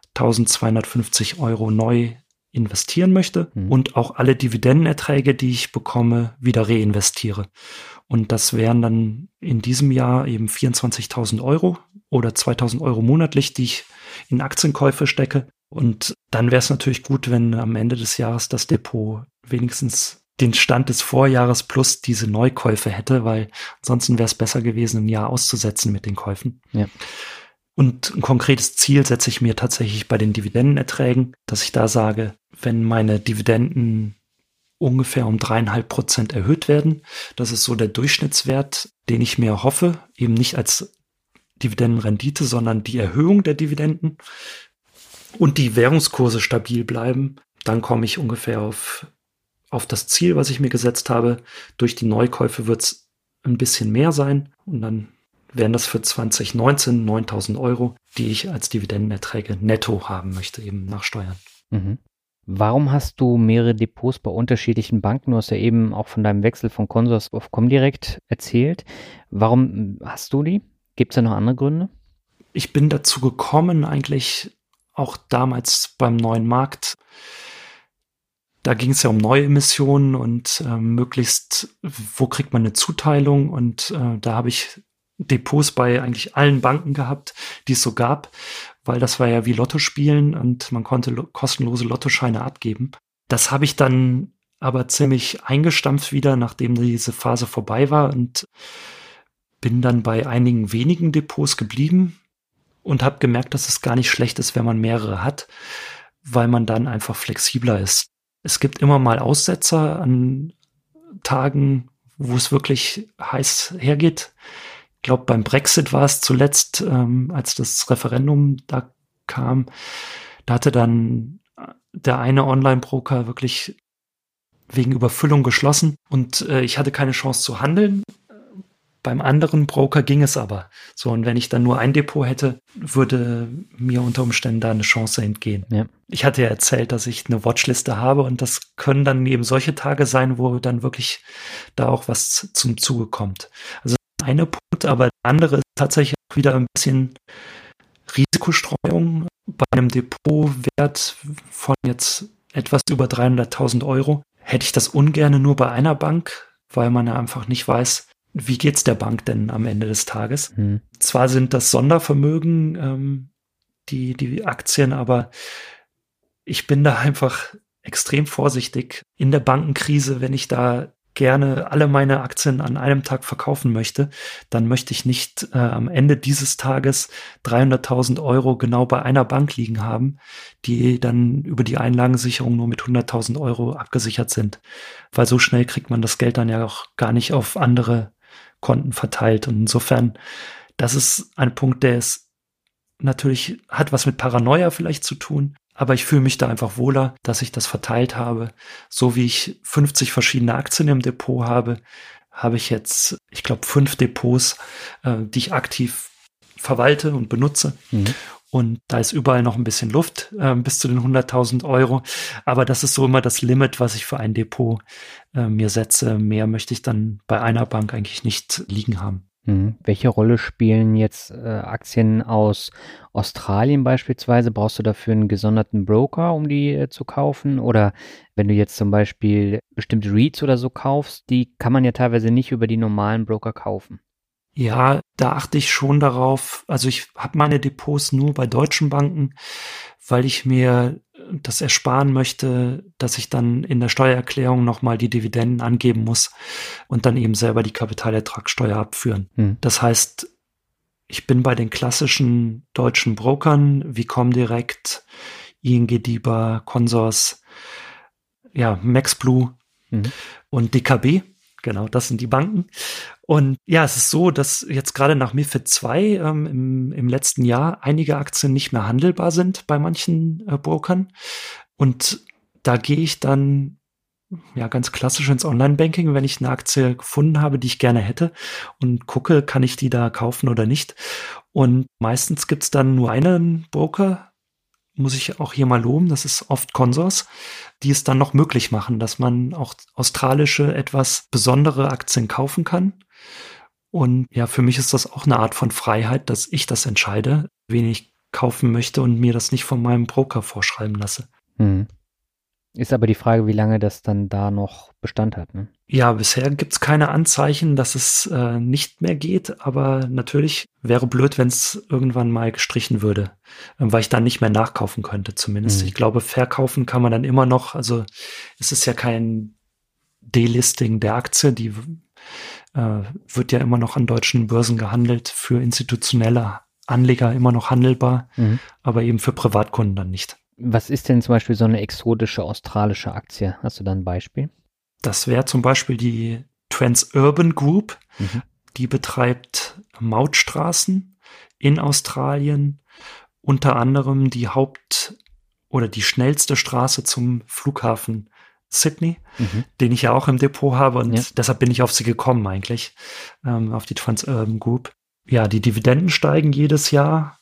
1.250 Euro neu investieren möchte und auch alle Dividendenerträge, die ich bekomme, wieder reinvestiere. Und das wären dann in diesem Jahr eben 24.000 Euro oder 2.000 Euro monatlich, die ich in Aktienkäufe stecke. Und dann wäre es natürlich gut, wenn am Ende des Jahres das Depot wenigstens den Stand des Vorjahres plus diese Neukäufe hätte, weil ansonsten wäre es besser gewesen, ein Jahr auszusetzen mit den Käufen. Ja. Und ein konkretes Ziel setze ich mir tatsächlich bei den Dividendenerträgen, dass ich da sage, wenn meine Dividenden ungefähr um 3,5% erhöht werden, das ist so der Durchschnittswert, den ich mir hoffe, eben nicht als Dividendenrendite, sondern die Erhöhung der Dividenden und die Währungskurse stabil bleiben, dann komme ich ungefähr auf das Ziel, was ich mir gesetzt habe. Durch die Neukäufe wird es ein bisschen mehr sein und dann wären das für 2019 9.000 Euro, die ich als Dividendenerträge netto haben möchte, eben nach Steuern. Warum hast du mehrere Depots bei unterschiedlichen Banken? Du hast ja eben auch von deinem Wechsel von Consors auf Comdirect erzählt. Warum hast du die? Gibt es da noch andere Gründe? Ich bin dazu gekommen, eigentlich auch damals beim neuen Markt. Da ging es ja um Neuemissionen und möglichst, wo kriegt man eine Zuteilung? Und da habe ich Depots bei eigentlich allen Banken gehabt, die es so gab, weil das war ja wie Lotto spielen und man konnte kostenlose Lottoscheine abgeben. Das habe ich dann aber ziemlich eingestampft wieder, nachdem diese Phase vorbei war und bin dann bei einigen wenigen Depots geblieben und habe gemerkt, dass es gar nicht schlecht ist, wenn man mehrere hat, weil man dann einfach flexibler ist. Es gibt immer mal Aussetzer an Tagen, wo es wirklich heiß hergeht. Ich glaube, beim Brexit war es zuletzt, als das Referendum da kam, da hatte dann der eine Online-Broker wirklich wegen Überfüllung geschlossen und ich hatte keine Chance zu handeln. Beim anderen Broker ging es aber. So, und wenn ich dann nur ein Depot hätte, würde mir unter Umständen da eine Chance entgehen. Ja. Ich hatte ja erzählt, dass ich eine Watchliste habe und das können dann eben solche Tage sein, wo dann wirklich da auch was zum Zuge kommt. Also eine Punkt, aber der andere ist tatsächlich auch wieder ein bisschen Risikostreuung. Bei einem Depotwert von jetzt etwas über 300.000 Euro hätte ich das ungerne nur bei einer Bank, weil man ja einfach nicht weiß, wie geht's der Bank denn am Ende des Tages. Zwar sind das Sondervermögen, die Aktien, aber ich bin da einfach extrem vorsichtig in der Bankenkrise, wenn ich da gerne alle meine Aktien an einem Tag verkaufen möchte, dann möchte ich nicht am Ende dieses Tages 300.000 Euro genau bei einer Bank liegen haben, die dann über die Einlagensicherung nur mit 100.000 Euro abgesichert sind. Weil so schnell kriegt man das Geld dann ja auch gar nicht auf andere Konten verteilt. Und insofern, das ist ein Punkt, der ist natürlich, hat was mit Paranoia vielleicht zu tun, aber ich fühle mich da einfach wohler, dass ich das verteilt habe. So wie ich 50 verschiedene Aktien im Depot habe, habe ich jetzt, ich glaube, 5 Depots, die ich aktiv verwalte und benutze. Und da ist überall noch ein bisschen Luft, bis zu den 100.000 Euro. Aber das ist so immer das Limit, was ich für ein Depot mir setze. Mehr möchte ich dann bei einer Bank eigentlich nicht liegen haben. Welche Rolle spielen jetzt Aktien aus Australien beispielsweise? Brauchst du dafür einen gesonderten Broker, um die zu kaufen? Oder wenn du jetzt zum Beispiel bestimmte REITs oder so kaufst, die kann man ja teilweise nicht über die normalen Broker kaufen. Ja, da achte ich schon darauf. Also ich habe meine Depots nur bei deutschen Banken, weil ich mir das ersparen möchte, dass ich dann in der Steuererklärung nochmal die Dividenden angeben muss und dann eben selber die Kapitalertragssteuer abführen. Das heißt, ich bin bei den klassischen deutschen Brokern wie Comdirect, ING DiBa, Consors, ja, MaxBlue und DKB. Genau, das sind die Banken. Und ja, es ist so, dass jetzt gerade nach MiFID II im letzten Jahr einige Aktien nicht mehr handelbar sind bei manchen Brokern. Und da gehe ich dann ja ganz klassisch ins Online-Banking, wenn ich eine Aktie gefunden habe, die ich gerne hätte und gucke, kann ich die da kaufen oder nicht. Und meistens gibt's dann nur einen Broker, muss ich auch hier mal loben, das ist oft Consors, die es dann noch möglich machen, dass man auch australische, etwas besondere Aktien kaufen kann. Und ja, für mich ist das auch eine Art von Freiheit, dass ich das entscheide, wen ich kaufen möchte und mir das nicht von meinem Broker vorschreiben lasse. Ist aber die Frage, wie lange das dann da noch Bestand hat, ne? Ja, bisher gibt's keine Anzeichen, dass es nicht mehr geht, aber natürlich wäre blöd, wenn es irgendwann mal gestrichen würde, weil ich dann nicht mehr nachkaufen könnte zumindest. Ich glaube, verkaufen kann man dann immer noch, also es ist ja kein Delisting der Aktie, die wird ja immer noch an deutschen Börsen gehandelt, für institutionelle Anleger immer noch handelbar, aber eben für Privatkunden dann nicht. Was ist denn zum Beispiel so eine exotische australische Aktie? Hast du da ein Beispiel? Das wäre zum Beispiel die Transurban Group. Die betreibt Mautstraßen in Australien, unter anderem die die schnellste Straße zum Flughafen Sydney, den ich ja auch im Depot habe und deshalb bin ich auf sie gekommen eigentlich, auf die Transurban Group. Ja, die Dividenden steigen jedes Jahr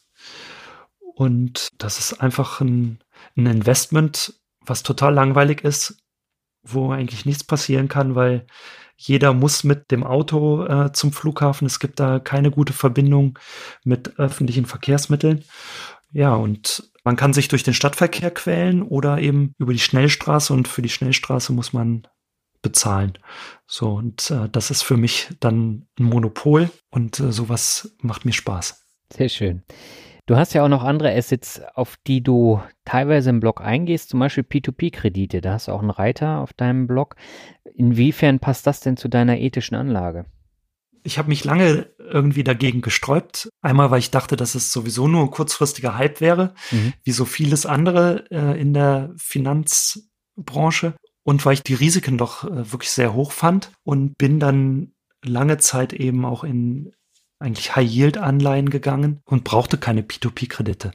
und das ist einfach ein Investment, was total langweilig ist, wo eigentlich nichts passieren kann, weil jeder muss mit dem Auto zum Flughafen. Es gibt da keine gute Verbindung mit öffentlichen Verkehrsmitteln. Ja, und man kann sich durch den Stadtverkehr quälen oder eben über die Schnellstraße und für die Schnellstraße muss man bezahlen. So, und das ist für mich dann ein Monopol und sowas macht mir Spaß. Sehr schön. Du hast ja auch noch andere Assets, auf die du teilweise im Blog eingehst, zum Beispiel P2P-Kredite. Da hast du auch einen Reiter auf deinem Blog. Inwiefern passt das denn zu deiner ethischen Anlage? Ich habe mich lange irgendwie dagegen gesträubt. Einmal, weil ich dachte, dass es sowieso nur ein kurzfristiger Hype wäre, wie so vieles andere in der Finanzbranche. Und weil ich die Risiken doch wirklich sehr hoch fand und bin dann lange Zeit eben auch in eigentlich High-Yield-Anleihen gegangen und brauchte keine P2P-Kredite.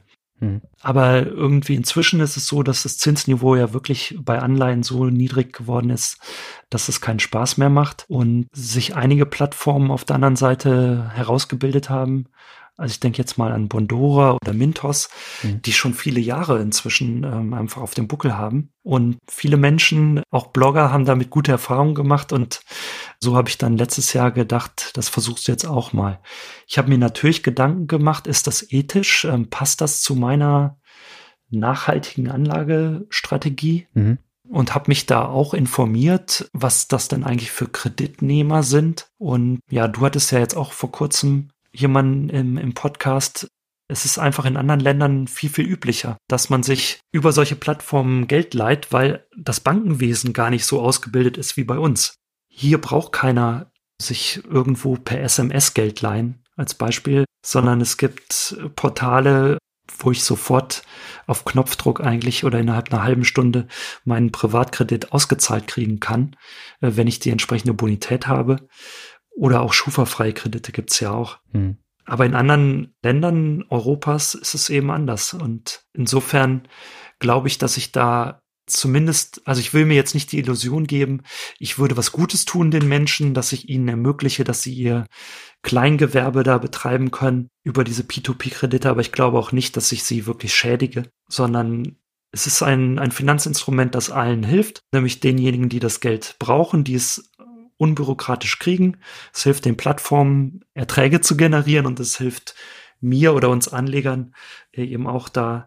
Aber irgendwie inzwischen ist es so, dass das Zinsniveau ja wirklich bei Anleihen so niedrig geworden ist, dass es keinen Spaß mehr macht und sich einige Plattformen auf der anderen Seite herausgebildet haben. Also ich denke jetzt mal an Bondora oder Mintos, die schon viele Jahre inzwischen einfach auf dem Buckel haben. Und viele Menschen, auch Blogger, haben damit gute Erfahrungen gemacht. Und so habe ich dann letztes Jahr gedacht, das versuchst du jetzt auch mal. Ich habe mir natürlich Gedanken gemacht, ist das ethisch? Passt das zu meiner nachhaltigen Anlagestrategie? Und habe mich da auch informiert, was das denn eigentlich für Kreditnehmer sind. Und ja, du hattest ja jetzt auch vor kurzem jemanden im Podcast. Es ist einfach in anderen Ländern viel, viel üblicher, dass man sich über solche Plattformen Geld leiht, weil das Bankenwesen gar nicht so ausgebildet ist wie bei uns. Hier braucht keiner sich irgendwo per SMS Geld leihen, als Beispiel, sondern es gibt Portale, wo ich sofort auf Knopfdruck eigentlich oder innerhalb einer halben Stunde meinen Privatkredit ausgezahlt kriegen kann, wenn ich die entsprechende Bonität habe. Oder auch schufa-freie Kredite gibt's ja auch. Aber in anderen Ländern Europas ist es eben anders. Und insofern glaube ich, dass ich da zumindest, also ich will mir jetzt nicht die Illusion geben, ich würde was Gutes tun den Menschen, dass ich ihnen ermögliche, dass sie ihr Kleingewerbe da betreiben können über diese P2P-Kredite, aber ich glaube auch nicht, dass ich sie wirklich schädige, sondern es ist ein Finanzinstrument, das allen hilft, nämlich denjenigen, die das Geld brauchen, die es unbürokratisch kriegen. Es hilft den Plattformen, Erträge zu generieren, und es hilft mir oder uns Anlegern eben auch da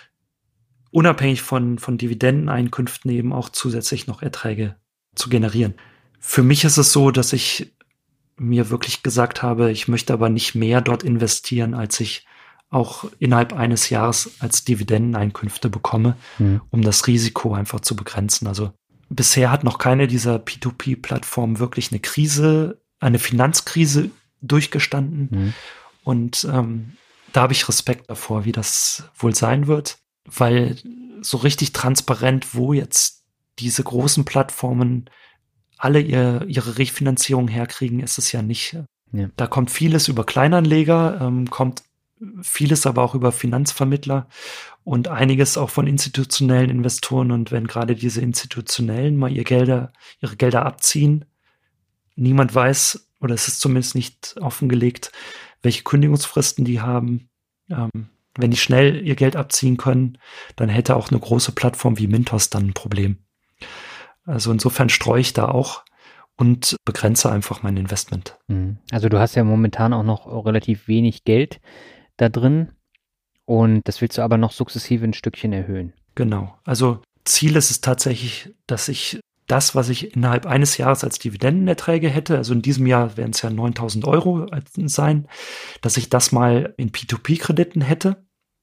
unabhängig von Dividendeneinkünften eben auch zusätzlich noch Erträge zu generieren. Für mich ist es so, dass ich mir wirklich gesagt habe, ich möchte aber nicht mehr dort investieren, als ich auch innerhalb eines Jahres als Dividendeneinkünfte bekomme, um das Risiko einfach zu begrenzen. Also bisher hat noch keine dieser P2P-Plattformen wirklich eine Finanzkrise durchgestanden. Und da habe ich Respekt davor, wie das wohl sein wird, weil so richtig transparent, wo jetzt diese großen Plattformen alle ihre Refinanzierung herkriegen, ist es ja nicht. Ja. Da kommt vieles über Kleinanleger, kommt vieles aber auch über Finanzvermittler und einiges auch von institutionellen Investoren. Und wenn gerade diese Institutionellen mal ihre Gelder abziehen, niemand weiß, oder es ist zumindest nicht offengelegt, welche Kündigungsfristen die haben. Wenn die schnell ihr Geld abziehen können, dann hätte auch eine große Plattform wie Mintos dann ein Problem. Also insofern streue ich da auch und begrenze einfach mein Investment. Also du hast ja momentan auch noch relativ wenig Geld da drin und das willst du aber noch sukzessive ein Stückchen erhöhen. Genau. Also Ziel ist es tatsächlich, dass ich das, was ich innerhalb eines Jahres als Dividendenerträge hätte, also in diesem Jahr werden es ja 9.000 Euro sein, dass ich das mal in P2P-Krediten hätte.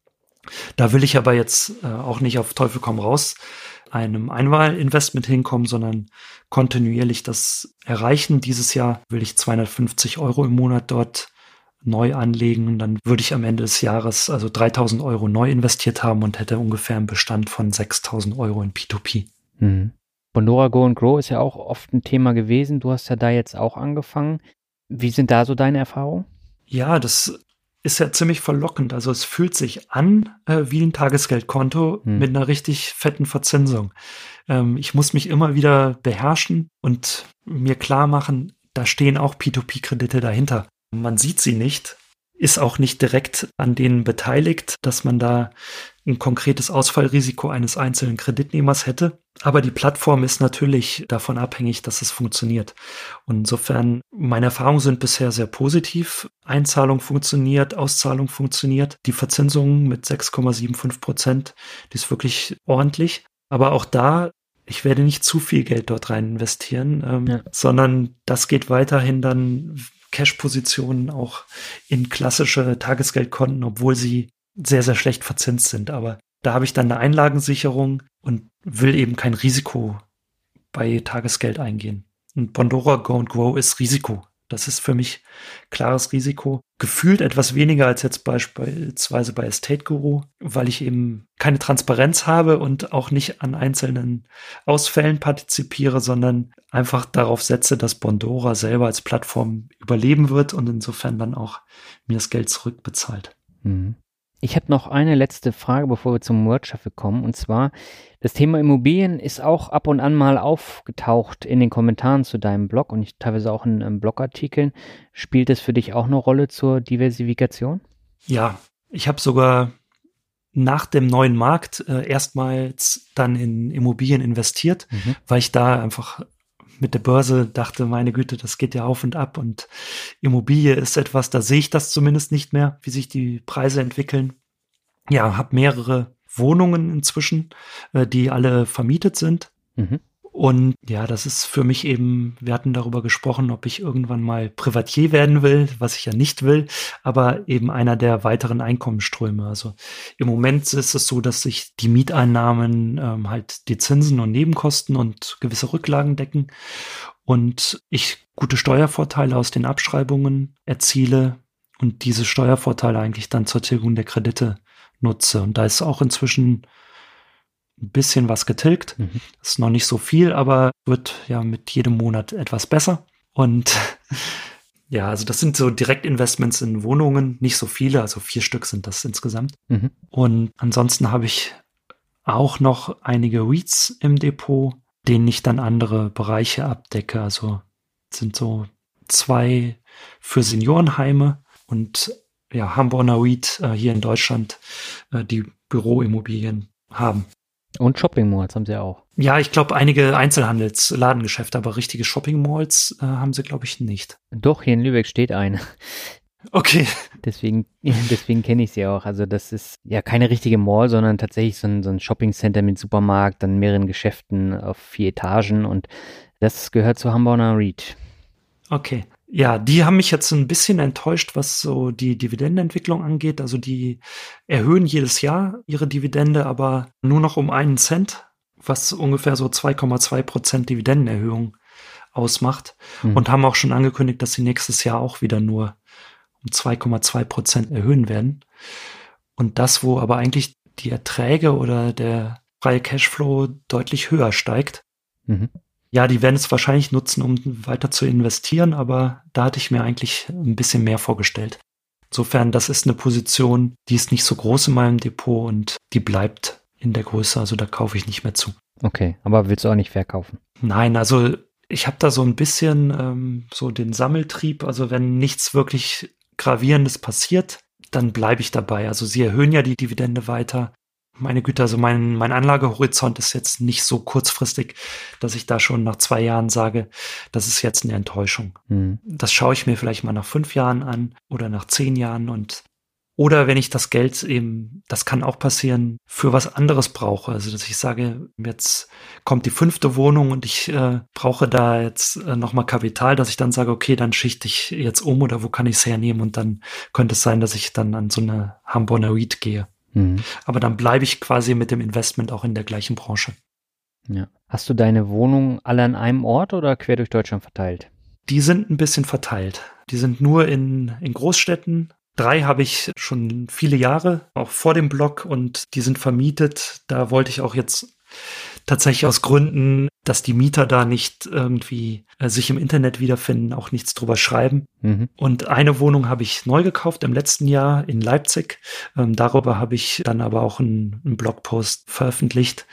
Da will ich aber jetzt auch nicht auf Teufel komm raus einem Einmalinvestment hinkommen, sondern kontinuierlich das erreichen. Dieses Jahr will ich 250 Euro im Monat dort neu anlegen und dann würde ich am Ende des Jahres also 3.000 Euro neu investiert haben und hätte ungefähr einen Bestand von 6.000 Euro in P2P. Bondora Go and Grow ist ja auch oft ein Thema gewesen. Du hast ja da jetzt auch angefangen. Wie sind da so deine Erfahrungen? Ja, das ist ja ziemlich verlockend. Also es fühlt sich an wie ein Tagesgeldkonto mit einer richtig fetten Verzinsung. Ich muss mich immer wieder beherrschen und mir klar machen, da stehen auch P2P-Kredite dahinter. Man sieht sie nicht, ist auch nicht direkt an denen beteiligt, dass man da ein konkretes Ausfallrisiko eines einzelnen Kreditnehmers hätte. Aber die Plattform ist natürlich davon abhängig, dass es funktioniert. Und insofern, meine Erfahrungen sind bisher sehr positiv. Einzahlung funktioniert, Auszahlung funktioniert. Die Verzinsung mit 6,75%, die ist wirklich ordentlich. Aber auch da, ich werde nicht zu viel Geld dort rein investieren, sondern das geht weiterhin dann Cash-Positionen auch in klassische Tagesgeldkonten, obwohl sie sehr, sehr schlecht verzinst sind. Aber da habe ich dann eine Einlagensicherung und will eben kein Risiko bei Tagesgeld eingehen. Und Bondora Go and Grow ist Risiko. Das ist für mich klares Risiko. Gefühlt etwas weniger als jetzt beispielsweise bei Estate Guru, weil ich eben keine Transparenz habe und auch nicht an einzelnen Ausfällen partizipiere, sondern einfach darauf setze, dass Bondora selber als Plattform überleben wird und insofern dann auch mir das Geld zurückbezahlt. Ich habe noch eine letzte Frage, bevor wir zum Workshop kommen. Und zwar, das Thema Immobilien ist auch ab und an mal aufgetaucht in den Kommentaren zu deinem Blog und teilweise auch in Blogartikeln. Spielt es für dich auch eine Rolle zur Diversifikation? Ja, ich habe sogar nach dem neuen Markt erstmals dann in Immobilien investiert, weil ich da einfach mit der Börse dachte, meine Güte, das geht ja auf und ab und Immobilie ist etwas, da sehe ich das zumindest nicht mehr, wie sich die Preise entwickeln. Ja, habe mehrere Wohnungen inzwischen, die alle vermietet sind. Und ja, das ist für mich eben, wir hatten darüber gesprochen, ob ich irgendwann mal Privatier werden will, was ich ja nicht will, aber eben einer der weiteren Einkommensströme. Also im Moment ist es so, dass sich die Mieteinnahmen halt die Zinsen und Nebenkosten und gewisse Rücklagen decken und ich gute Steuervorteile aus den Abschreibungen erziele und diese Steuervorteile eigentlich dann zur Tilgung der Kredite nutze. Und da ist auch inzwischen ein bisschen was getilgt. Das ist noch nicht so viel, aber wird ja mit jedem Monat etwas besser. Und ja, also das sind so Direktinvestments in Wohnungen, nicht so viele, also 4 Stück sind das insgesamt. Und ansonsten habe ich auch noch einige REITs im Depot, denen ich dann andere Bereiche abdecke. Also sind so 2 für Seniorenheime und ja, Hamborner REIT hier in Deutschland, die Büroimmobilien haben. Und Shopping Malls haben sie auch. Ja, ich glaube, einige Einzelhandelsladengeschäfte, aber richtige Shopping Malls haben sie, glaube ich, nicht. Doch, hier in Lübeck steht eine. Okay. Deswegen kenne ich sie auch. Also das ist ja keine richtige Mall, sondern tatsächlich so ein Shopping-Center mit Supermarkt, dann mehreren Geschäften auf 4 Etagen und das gehört zu Hamborner REIT. Okay. Ja, die haben mich jetzt ein bisschen enttäuscht, was so die Dividendenentwicklung angeht. Also die erhöhen jedes Jahr ihre Dividende, aber nur noch um 1 Cent, was ungefähr so 2,2% Dividendenerhöhung ausmacht. Und haben auch schon angekündigt, dass sie nächstes Jahr auch wieder nur um 2,2% erhöhen werden. Und das, wo aber eigentlich die Erträge oder der freie Cashflow deutlich höher steigt. Mhm. Ja, die werden es wahrscheinlich nutzen, um weiter zu investieren, aber da hatte ich mir eigentlich ein bisschen mehr vorgestellt. Insofern, das ist eine Position, die ist nicht so groß in meinem Depot und die bleibt in der Größe, also da kaufe ich nicht mehr zu. Okay, aber willst du auch nicht verkaufen? Nein, also ich habe da so ein bisschen so den Sammeltrieb, also wenn nichts wirklich Gravierendes passiert, dann bleibe ich dabei. Also sie erhöhen ja die Dividende weiter. Meine Güte, also mein Anlagehorizont ist jetzt nicht so kurzfristig, dass ich da schon nach 2 Jahren sage, das ist jetzt eine Enttäuschung. Das schaue ich mir vielleicht mal nach 5 Jahren an oder nach 10 Jahren oder wenn ich das Geld eben, das kann auch passieren, für was anderes brauche. Also dass ich sage, jetzt kommt die 5. Wohnung und ich brauche da jetzt nochmal Kapital, dass ich dann sage, okay, dann schichte ich jetzt um oder wo kann ich es hernehmen und dann könnte es sein, dass ich dann an so eine Hamborner REIT gehe. Aber dann bleibe ich quasi mit dem Investment auch in der gleichen Branche. Ja. Hast du deine Wohnungen alle an einem Ort oder quer durch Deutschland verteilt? Die sind ein bisschen verteilt. Die sind nur in Großstädten. 3 habe ich schon viele Jahre, auch vor dem Blog, und die sind vermietet. Da wollte ich auch jetzt tatsächlich aus Gründen, dass die Mieter da nicht irgendwie sich im Internet wiederfinden, auch nichts drüber schreiben. Und eine Wohnung habe ich neu gekauft im letzten Jahr in Leipzig. Darüber habe ich dann aber auch einen Blogpost veröffentlicht,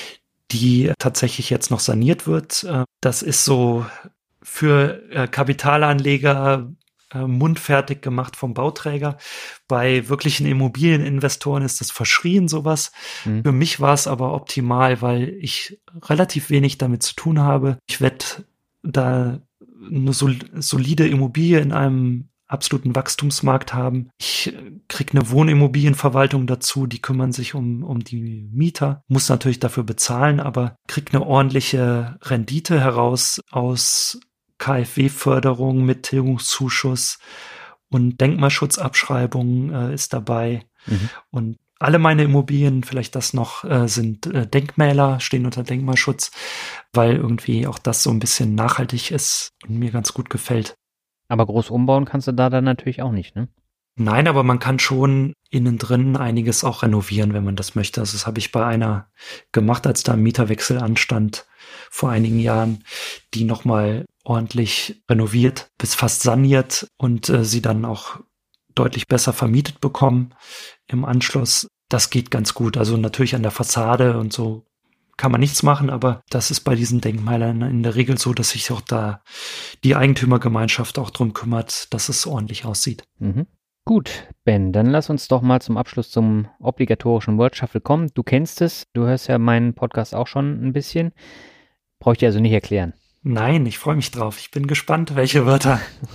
die tatsächlich jetzt noch saniert wird. Das ist so für Kapitalanleger mundfertig gemacht vom Bauträger. Bei wirklichen Immobilieninvestoren ist das verschrien, sowas. Für mich war es aber optimal, weil ich relativ wenig damit zu tun habe. Ich werde da eine solide Immobilie in einem absoluten Wachstumsmarkt haben. Ich kriege eine Wohnimmobilienverwaltung dazu, die kümmern sich um die Mieter, muss natürlich dafür bezahlen, aber kriege eine ordentliche Rendite heraus aus KfW-Förderung mit Tilgungszuschuss und Denkmalschutzabschreibung ist dabei. Und alle meine Immobilien, vielleicht das noch, sind Denkmäler, stehen unter Denkmalschutz, weil irgendwie auch das so ein bisschen nachhaltig ist und mir ganz gut gefällt. Aber groß umbauen kannst du da dann natürlich auch nicht, ne? Nein, aber man kann schon innen drin einiges auch renovieren, wenn man das möchte. Also das habe ich bei einer gemacht, als da ein Mieterwechsel anstand vor einigen Jahren, die nochmal ordentlich renoviert bis fast saniert und sie dann auch deutlich besser vermietet bekommen im Anschluss. Das geht ganz gut. Also natürlich an der Fassade und so kann man nichts machen, aber das ist bei diesen Denkmälern in der Regel so, dass sich auch da die Eigentümergemeinschaft auch drum kümmert, dass es ordentlich aussieht. Gut, Ben, dann lass uns doch mal zum Abschluss zum obligatorischen Word Shuffle kommen. Du kennst es, du hörst ja meinen Podcast auch schon ein bisschen. Brauche ich dir also nicht erklären. Nein, ich freue mich drauf. Ich bin gespannt, welche Wörter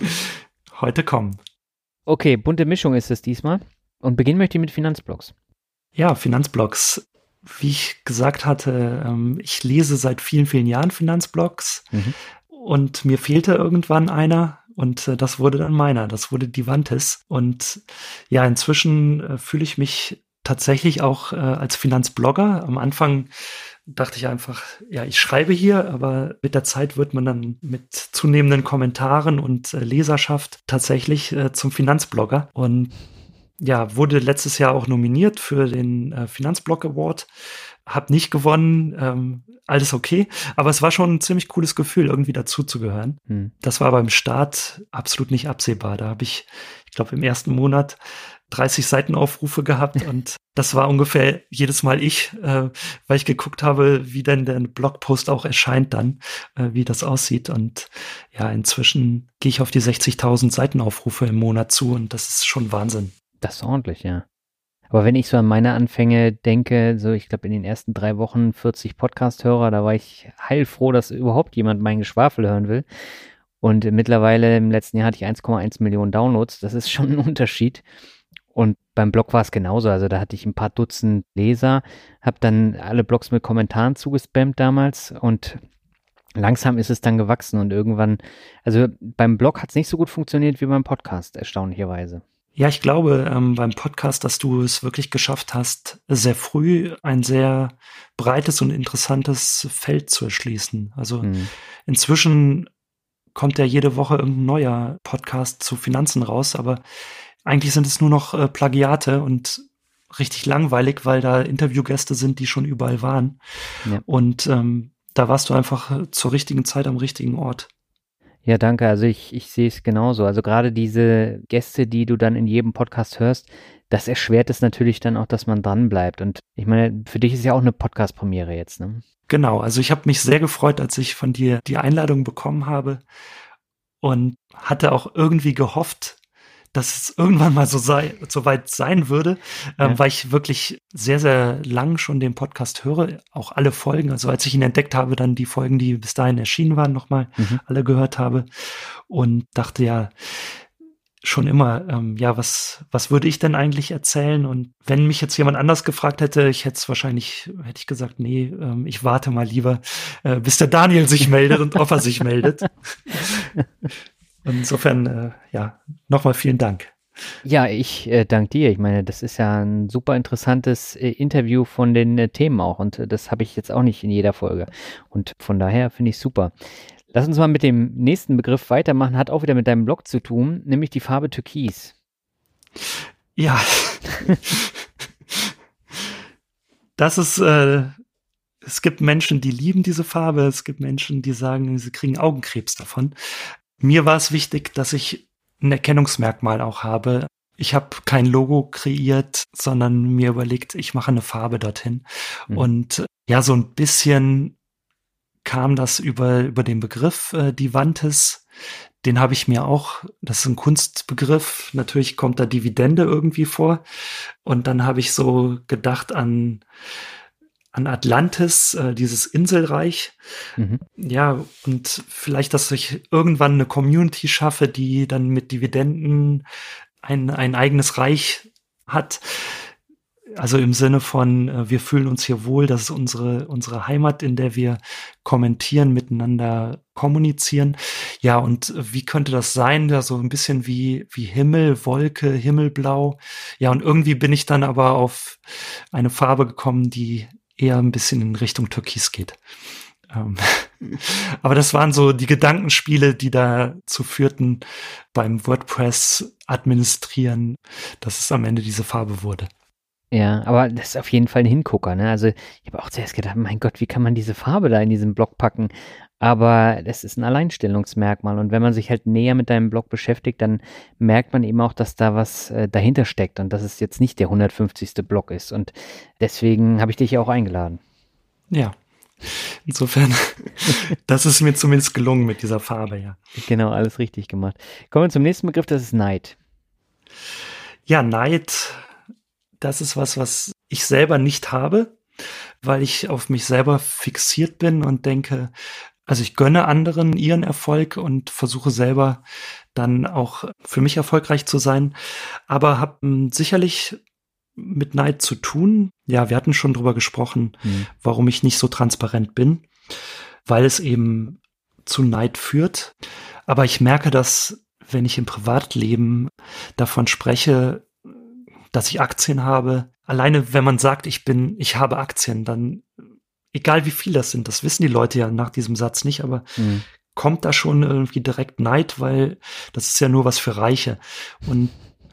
heute kommen. Okay, bunte Mischung ist es diesmal. Und beginnen möchte ich mit Finanzblogs. Ja, Finanzblogs. Wie ich gesagt hatte, ich lese seit vielen, vielen Jahren Finanzblogs und mir fehlte irgendwann einer. Und das wurde dann meiner, das wurde Divantis. Und ja, inzwischen fühle ich mich tatsächlich auch als Finanzblogger. Am Anfang dachte ich einfach, ja, ich schreibe hier, aber mit der Zeit wird man dann mit zunehmenden Kommentaren und Leserschaft tatsächlich zum Finanzblogger. Und ja, wurde letztes Jahr auch nominiert für den Finanzblog Award Hab nicht gewonnen, alles okay. Aber es war schon ein ziemlich cooles Gefühl, irgendwie dazuzugehören. Das war beim Start absolut nicht absehbar. Da habe ich glaube, im ersten Monat 30 Seitenaufrufe gehabt und das war ungefähr jedes Mal weil ich geguckt habe, wie denn der Blogpost auch erscheint dann, wie das aussieht. Und ja, inzwischen gehe ich auf die 60.000 Seitenaufrufe im Monat zu und das ist schon Wahnsinn. Das ist ordentlich, ja. Aber wenn ich so an meine Anfänge denke, so ich glaube in den ersten 3 Wochen 40 Podcast-Hörer, da war ich heilfroh, dass überhaupt jemand mein Geschwafel hören will. Und mittlerweile im letzten Jahr hatte ich 1,1 Millionen Downloads. Das ist schon ein Unterschied. Und beim Blog war es genauso. Also da hatte ich ein paar Dutzend Leser, habe dann alle Blogs mit Kommentaren zugespammt damals und langsam ist es dann gewachsen und irgendwann, also beim Blog hat es nicht so gut funktioniert wie beim Podcast, erstaunlicherweise. Ja, ich glaube beim Podcast, dass du es wirklich geschafft hast, sehr früh ein sehr breites und interessantes Feld zu erschließen. Also inzwischen kommt ja jede Woche irgendein neuer Podcast zu Finanzen raus, aber eigentlich sind es nur noch Plagiate und richtig langweilig, weil da Interviewgäste sind, die schon überall waren. Ja. Und da warst du einfach zur richtigen Zeit am richtigen Ort. Ja, danke. Also ich sehe es genauso. Also gerade diese Gäste, die du dann in jedem Podcast hörst, das erschwert es natürlich dann auch, dass man dran bleibt. Und ich meine, für dich ist ja auch eine Podcast-Premiere jetzt, ne? Genau. Also ich habe mich sehr gefreut, als ich von dir die Einladung bekommen habe und hatte auch irgendwie gehofft, dass es irgendwann mal so weit sein würde, weil ich wirklich sehr, sehr lang schon den Podcast höre, auch alle Folgen. Also als ich ihn entdeckt habe, dann die Folgen, die bis dahin erschienen waren, nochmal alle gehört habe und dachte ja schon immer, was würde ich denn eigentlich erzählen? Und wenn mich jetzt jemand anders gefragt hätte, hätte ich gesagt, nee, ich warte mal lieber, bis der Daniel sich meldet und ob er sich meldet. Insofern, nochmal vielen Dank. Ja, ich danke dir. Ich meine, das ist ja ein super interessantes Interview von den Themen auch und das habe ich jetzt auch nicht in jeder Folge. Und von daher finde ich super. Lass uns mal mit dem nächsten Begriff weitermachen, hat auch wieder mit deinem Blog zu tun, nämlich die Farbe Türkis. Ja. Das ist, es gibt Menschen, die lieben diese Farbe, es gibt Menschen, die sagen, sie kriegen Augenkrebs davon. Mir war es wichtig, dass ich ein Erkennungsmerkmal auch habe. Ich habe kein Logo kreiert, sondern mir überlegt, ich mache eine Farbe dorthin. Und ja, so ein bisschen kam das über den Begriff Divantes. Den habe ich mir auch, das ist ein Kunstbegriff, natürlich kommt da Dividende irgendwie vor. Und dann habe ich so gedacht an Atlantis, dieses Inselreich. Ja, und vielleicht, dass ich irgendwann eine Community schaffe, die dann mit Dividenden ein eigenes Reich hat. Also im Sinne von, wir fühlen uns hier wohl, das ist unsere Heimat, in der wir kommentieren, miteinander kommunizieren. Ja, und wie könnte das sein? Ja, so ein bisschen wie Himmel, Wolke, Himmelblau. Ja, und irgendwie bin ich dann aber auf eine Farbe gekommen, die eher ein bisschen in Richtung Türkis geht. Aber das waren so die Gedankenspiele, die dazu führten beim WordPress administrieren, dass es am Ende diese Farbe wurde. Ja, aber das ist auf jeden Fall ein Hingucker, ne? Also ich habe auch zuerst gedacht, mein Gott, wie kann man diese Farbe da in diesem Blog packen? Aber das ist ein Alleinstellungsmerkmal und wenn man sich halt näher mit deinem Blog beschäftigt, dann merkt man eben auch, dass da was dahinter steckt und dass es jetzt nicht der 150. Blog ist und deswegen habe ich dich auch eingeladen. Ja, insofern, das ist mir zumindest gelungen mit dieser Farbe, ja. Genau, alles richtig gemacht. Kommen wir zum nächsten Begriff, das ist Neid. Ja, Neid, das ist was ich selber nicht habe, weil ich auf mich selber fixiert bin und denke, also ich gönne anderen ihren Erfolg und versuche selber dann auch für mich erfolgreich zu sein, aber habe sicherlich mit Neid zu tun. Ja, wir hatten schon drüber gesprochen, warum ich nicht so transparent bin, weil es eben zu Neid führt. Aber ich merke, dass wenn ich im Privatleben davon spreche, dass ich Aktien habe, alleine wenn man sagt, ich habe Aktien, dann egal wie viel das sind, das wissen die Leute ja nach diesem Satz nicht, aber kommt da schon irgendwie direkt Neid, weil das ist ja nur was für Reiche. Und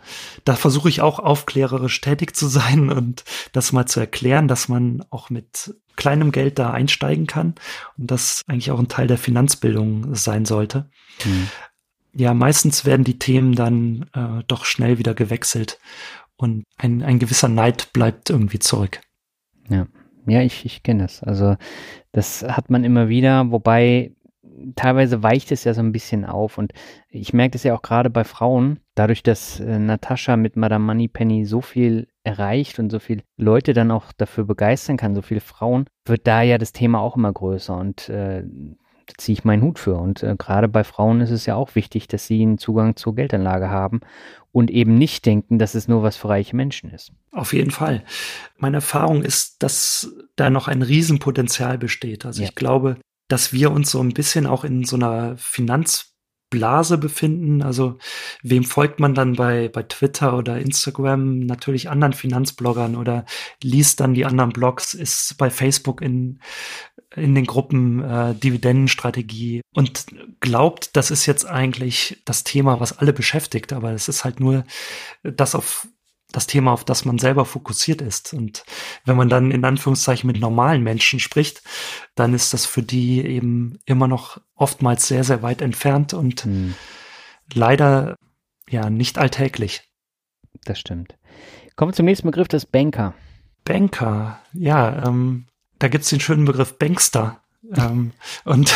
da versuche ich auch aufklärerisch tätig zu sein und das mal zu erklären, dass man auch mit kleinem Geld da einsteigen kann und das eigentlich auch ein Teil der Finanzbildung sein sollte. Mhm. Ja, meistens werden die Themen dann doch schnell wieder gewechselt und ein gewisser Neid bleibt irgendwie zurück. Ja, ja, ich kenne das. Also das hat man immer wieder, wobei teilweise weicht es ja so ein bisschen auf und ich merke das ja auch gerade bei Frauen, dadurch, dass Natascha mit Madame Moneypenny so viel erreicht und so viele Leute dann auch dafür begeistern kann, so viele Frauen, wird da ja das Thema auch immer größer und da ziehe ich meinen Hut für. Und gerade bei Frauen ist es ja auch wichtig, dass sie einen Zugang zur Geldanlage haben und eben nicht denken, dass es nur was für reiche Menschen ist. Auf jeden Fall. Meine Erfahrung ist, dass da noch ein Riesenpotenzial besteht. Also ich glaube, dass wir uns so ein bisschen auch in so einer Finanzblase befinden. Also wem folgt man dann bei Twitter oder Instagram? Natürlich anderen Finanzbloggern oder liest dann die anderen Blogs, ist bei Facebook in den Gruppen Dividendenstrategie und glaubt, das ist jetzt eigentlich das Thema, was alle beschäftigt. Aber es ist halt nur das Thema, auf das man selber fokussiert ist. Und wenn man dann in Anführungszeichen mit normalen Menschen spricht, dann ist das für die eben immer noch oftmals sehr, sehr weit entfernt und leider ja nicht alltäglich. Das stimmt. Kommen wir zum nächsten Begriff, das Banker. Banker, ja, da gibt's den schönen Begriff Bankster. Und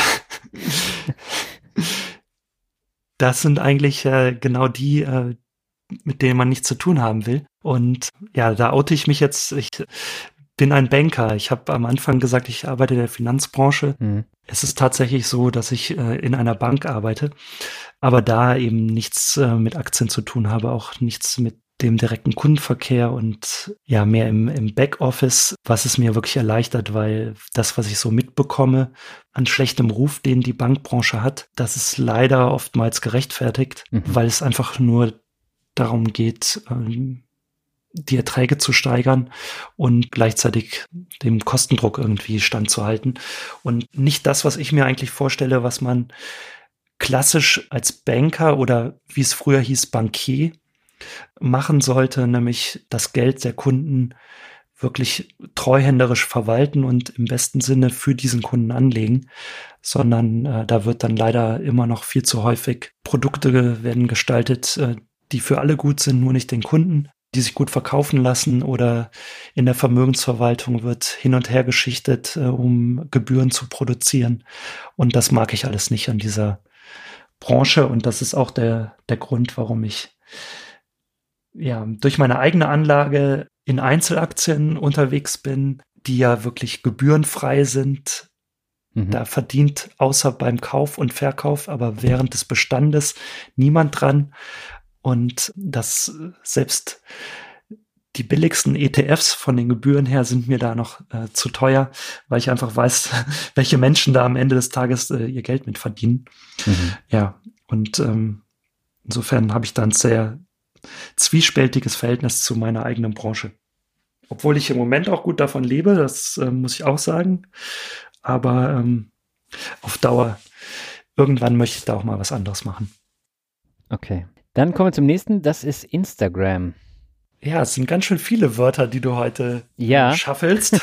das sind eigentlich genau die, mit denen man nichts zu tun haben will. Und ja, da oute ich mich jetzt. Ich bin ein Banker. Ich habe am Anfang gesagt, ich arbeite in der Finanzbranche. Es ist tatsächlich so, dass ich in einer Bank arbeite, aber da eben nichts mit Aktien zu tun habe, auch nichts mit dem direkten Kundenverkehr und ja, mehr im Backoffice, was es mir wirklich erleichtert, weil das, was ich so mitbekomme an schlechtem Ruf, den die Bankbranche hat, das ist leider oftmals gerechtfertigt, weil es einfach nur darum geht, die Erträge zu steigern und gleichzeitig dem Kostendruck irgendwie standzuhalten. Und nicht das, was ich mir eigentlich vorstelle, was man klassisch als Banker oder wie es früher hieß, Bankier machen sollte, nämlich das Geld der Kunden wirklich treuhänderisch verwalten und im besten Sinne für diesen Kunden anlegen, sondern da wird dann leider immer noch viel zu häufig Produkte werden gestaltet, die für alle gut sind, nur nicht den Kunden, die sich gut verkaufen lassen, oder in der Vermögensverwaltung wird hin und her geschichtet, um Gebühren zu produzieren. Und das mag ich alles nicht an dieser Branche. Und das ist auch der Grund, warum ich ja durch meine eigene Anlage in Einzelaktien unterwegs bin, die ja wirklich gebührenfrei sind. Da verdient außer beim Kauf und Verkauf, aber während des Bestandes niemand dran. Und dass selbst die billigsten ETFs von den Gebühren her sind mir da noch zu teuer, weil ich einfach weiß, welche Menschen da am Ende des Tages ihr Geld mit verdienen. Ja, und insofern habe ich da ein sehr zwiespältiges Verhältnis zu meiner eigenen Branche. Obwohl ich im Moment auch gut davon lebe, das muss ich auch sagen. Aber auf Dauer, irgendwann möchte ich da auch mal was anderes machen. Okay. Dann kommen wir zum nächsten, das ist Instagram. Ja, es sind ganz schön viele Wörter, die du heute schaffelst.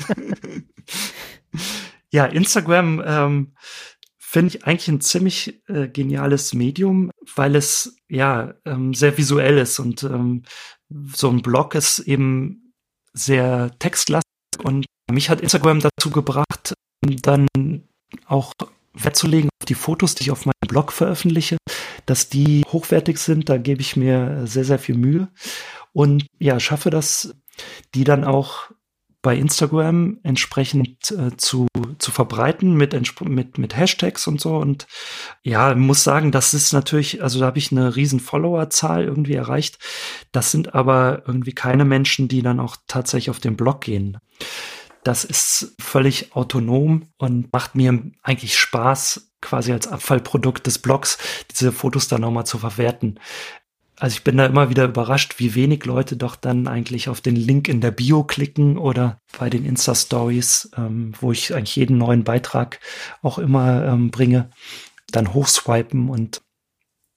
Ja, Instagram finde ich eigentlich ein ziemlich geniales Medium, weil es sehr visuell ist und so ein Blog ist eben sehr textlastig und mich hat Instagram dazu gebracht, dann auch Wert zu legen auf die Fotos, die ich auf meinem Blog veröffentliche, dass die hochwertig sind. Da gebe ich mir sehr, sehr viel Mühe und ja, schaffe das, die dann auch bei Instagram entsprechend zu verbreiten mit Hashtags und so. Und ja, muss sagen, das ist natürlich, also da habe ich eine riesen Followerzahl irgendwie erreicht. Das sind aber irgendwie keine Menschen, die dann auch tatsächlich auf den Blog gehen. Das ist völlig autonom und macht mir eigentlich Spaß, quasi als Abfallprodukt des Blogs diese Fotos dann nochmal zu verwerten. Also ich bin da immer wieder überrascht, wie wenig Leute doch dann eigentlich auf den Link in der Bio klicken oder bei den Insta-Stories, wo ich eigentlich jeden neuen Beitrag auch immer bringe, dann hochswipen und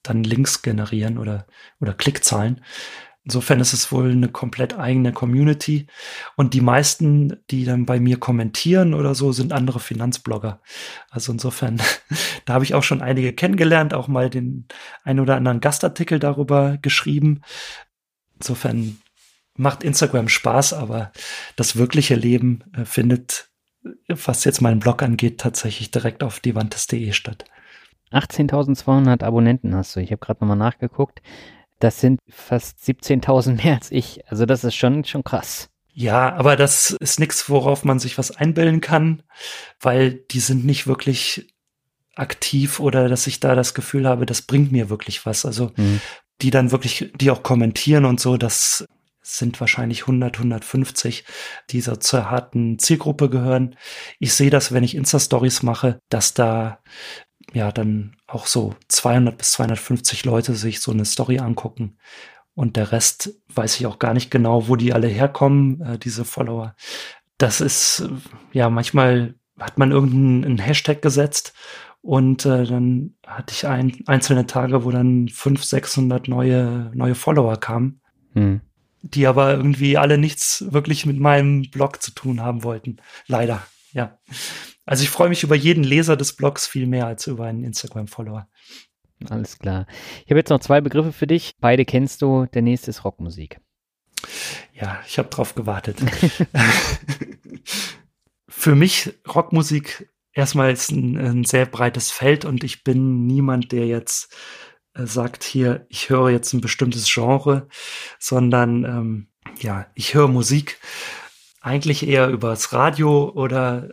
dann Links generieren oder Klickzahlen. Insofern ist es wohl eine komplett eigene Community. Und die meisten, die dann bei mir kommentieren oder so, sind andere Finanzblogger. Also insofern, da habe ich auch schon einige kennengelernt, auch mal den ein oder anderen Gastartikel darüber geschrieben. Insofern macht Instagram Spaß, aber das wirkliche Leben findet, was jetzt meinen Blog angeht, tatsächlich direkt auf divantes.de statt. 18.200 Abonnenten hast du. Ich habe gerade nochmal nachgeguckt. Das sind fast 17.000 mehr als ich. Also das ist schon krass. Ja, aber das ist nichts, worauf man sich was einbilden kann, weil die sind nicht wirklich aktiv oder dass ich da das Gefühl habe, das bringt mir wirklich was. Also die dann wirklich, die auch kommentieren und so, das sind wahrscheinlich 100, 150, die so zur harten Zielgruppe gehören. Ich sehe das, wenn ich Insta-Stories mache, dass da ja dann auch so 200 bis 250 Leute sich so eine Story angucken. Und der Rest weiß ich auch gar nicht genau, wo die alle herkommen, diese Follower. Das ist, ja, manchmal hat man irgendeinen Hashtag gesetzt und dann hatte ich einzelne Tage, wo dann 500, 600 neue Follower kamen, die aber irgendwie alle nichts wirklich mit meinem Blog zu tun haben wollten. Leider, ja. Also ich freue mich über jeden Leser des Blogs viel mehr als über einen Instagram-Follower. Alles klar. Ich habe jetzt noch 2 Begriffe für dich. Beide kennst du. Der nächste ist Rockmusik. Ja, ich habe drauf gewartet. Für mich Rockmusik erstmal ist ein sehr breites Feld und ich bin niemand, der jetzt sagt hier, ich höre jetzt ein bestimmtes Genre, sondern ja, ich höre Musik eigentlich eher übers Radio oder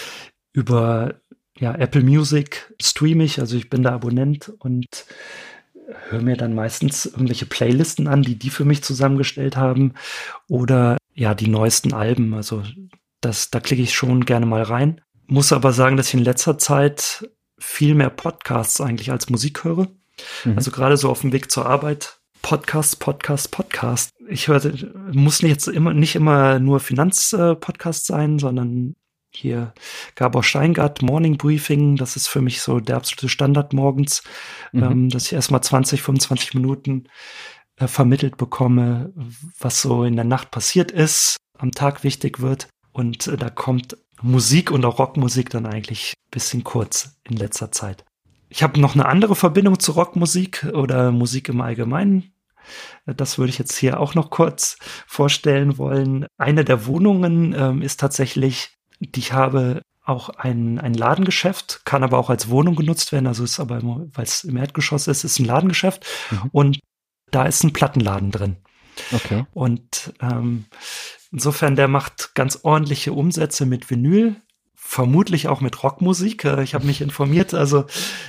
über Apple Music streame ich, also ich bin da Abonnent und höre mir dann meistens irgendwelche Playlisten an, die für mich zusammengestellt haben oder ja, die neuesten Alben, also da klicke ich schon gerne mal rein. Muss aber sagen, dass ich in letzter Zeit viel mehr Podcasts eigentlich als Musik höre. Also gerade so auf dem Weg zur Arbeit. Podcast. Ich muss nicht immer nur Finanzpodcast sein, sondern hier Gabor Steingart, Morning Briefing, das ist für mich so der absolute Standard morgens, dass ich erstmal 20, 25 Minuten vermittelt bekomme, was so in der Nacht passiert ist, am Tag wichtig wird. Und da kommt Musik und auch Rockmusik dann eigentlich ein bisschen kurz in letzter Zeit. Ich habe noch eine andere Verbindung zu Rockmusik oder Musik im Allgemeinen. Das würde ich jetzt hier auch noch kurz vorstellen wollen. Eine der Wohnungen ist tatsächlich, ich habe auch ein Ladengeschäft, kann aber auch als Wohnung genutzt werden. Also ist aber, weil es im Erdgeschoss ist ein Ladengeschäft. Und da ist ein Plattenladen drin. Okay. Und insofern, der macht ganz ordentliche Umsätze mit Vinyl, vermutlich auch mit Rockmusik. Ich habe mich informiert, also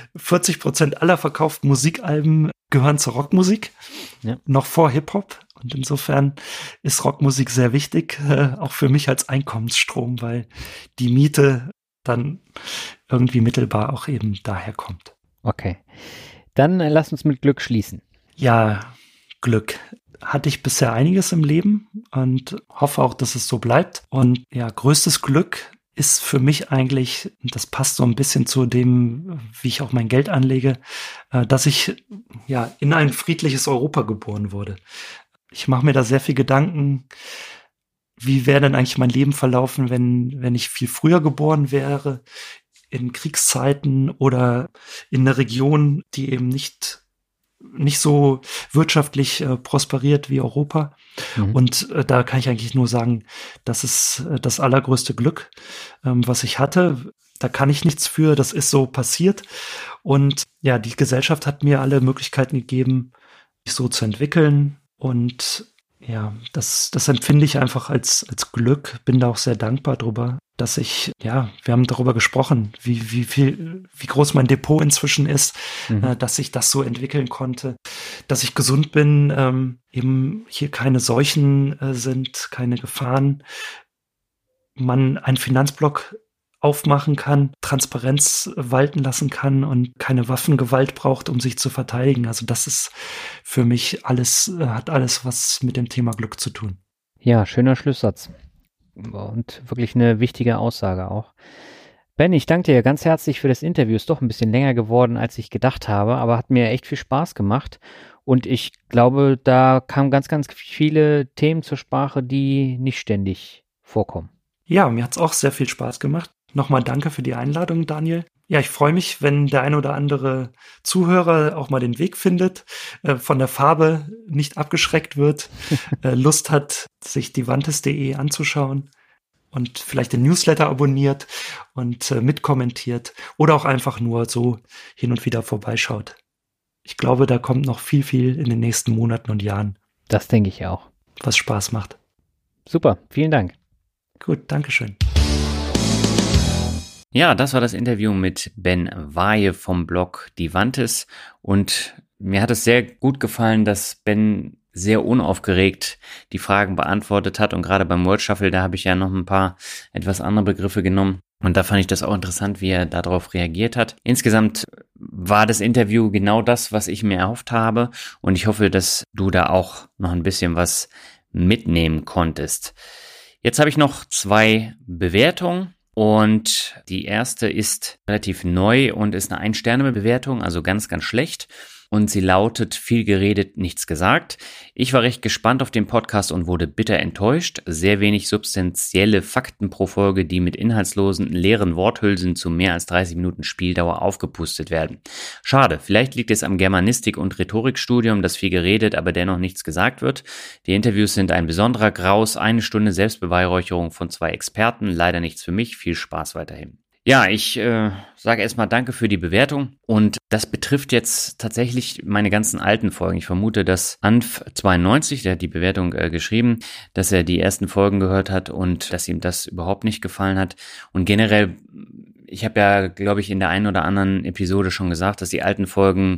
40% aller verkauften Musikalben gehören zur Rockmusik, noch vor Hip-Hop. Und insofern ist Rockmusik sehr wichtig, auch für mich als Einkommensstrom, weil die Miete dann irgendwie mittelbar auch eben daher kommt. Okay, dann lass uns mit Glück schließen. Ja, Glück. Hatte ich bisher einiges im Leben und hoffe auch, dass es so bleibt. Und ja, größtes Glück ist für mich eigentlich, und das passt so ein bisschen zu dem, wie ich auch mein Geld anlege, dass ich ja in ein friedliches Europa geboren wurde. Ich mache mir da sehr viel Gedanken, wie wäre denn eigentlich mein Leben verlaufen, wenn ich viel früher geboren wäre, in Kriegszeiten oder in einer Region, die eben nicht so wirtschaftlich prosperiert wie Europa. Und da kann ich eigentlich nur sagen, das ist das allergrößte Glück, was ich hatte. Da kann ich nichts für, das ist so passiert. Und ja, die Gesellschaft hat mir alle Möglichkeiten gegeben, mich so zu entwickeln. Und ja, das empfinde ich einfach als Glück, bin da auch sehr dankbar drüber, dass wir haben darüber gesprochen, wie groß mein Depot inzwischen ist, dass ich das so entwickeln konnte, dass ich gesund bin, eben hier keine Seuchen sind, keine Gefahren, man einen Finanzblock aufmachen kann, Transparenz walten lassen kann und keine Waffengewalt braucht, um sich zu verteidigen. Also das ist für mich hat alles was mit dem Thema Glück zu tun. Ja, schöner Schlusssatz. Und wirklich eine wichtige Aussage auch. Ben, ich danke dir ganz herzlich für das Interview. Ist doch ein bisschen länger geworden, als ich gedacht habe, aber hat mir echt viel Spaß gemacht. Und ich glaube, da kamen ganz, ganz viele Themen zur Sprache, die nicht ständig vorkommen. Ja, mir hat's auch sehr viel Spaß gemacht. Nochmal danke für die Einladung, Daniel. Ja, ich freue mich, wenn der ein oder andere Zuhörer auch mal den Weg findet, von der Farbe nicht abgeschreckt wird, Lust hat, sich divantes.de anzuschauen und vielleicht den Newsletter abonniert und mitkommentiert oder auch einfach nur so hin und wieder vorbeischaut. Ich glaube, da kommt noch viel, viel in den nächsten Monaten und Jahren. Das denke ich auch. Was Spaß macht. Super, vielen Dank. Gut, Dankeschön. Ja, das war das Interview mit Ben Vaje vom Blog Divantes und mir hat es sehr gut gefallen, dass Ben sehr unaufgeregt die Fragen beantwortet hat und gerade beim Word Shuffle, da habe ich ja noch ein paar etwas andere Begriffe genommen und da fand ich das auch interessant, wie er darauf reagiert hat. Insgesamt war das Interview genau das, was ich mir erhofft habe und ich hoffe, dass du da auch noch ein bisschen was mitnehmen konntest. Jetzt habe ich noch 2 Bewertungen. Und die erste ist relativ neu und ist eine 1-Sterne-Bewertung, also ganz, ganz schlecht. Und sie lautet: viel geredet, nichts gesagt. Ich war recht gespannt auf den Podcast und wurde bitter enttäuscht. Sehr wenig substanzielle Fakten pro Folge, die mit inhaltslosen, leeren Worthülsen zu mehr als 30 Minuten Spieldauer aufgepustet werden. Schade, vielleicht liegt es am Germanistik- und Rhetorikstudium, dass viel geredet, aber dennoch nichts gesagt wird. Die Interviews sind ein besonderer Graus, 1 Stunde Selbstbeweihräucherung von 2 Experten. Leider nichts für mich, viel Spaß weiterhin. Ja, ich sage erstmal danke für die Bewertung und das betrifft jetzt tatsächlich meine ganzen alten Folgen. Ich vermute, dass Anf92, der hat die Bewertung geschrieben, dass er die ersten Folgen gehört hat und dass ihm das überhaupt nicht gefallen hat. Und generell, ich habe ja, glaube ich, in der einen oder anderen Episode schon gesagt, dass die alten Folgen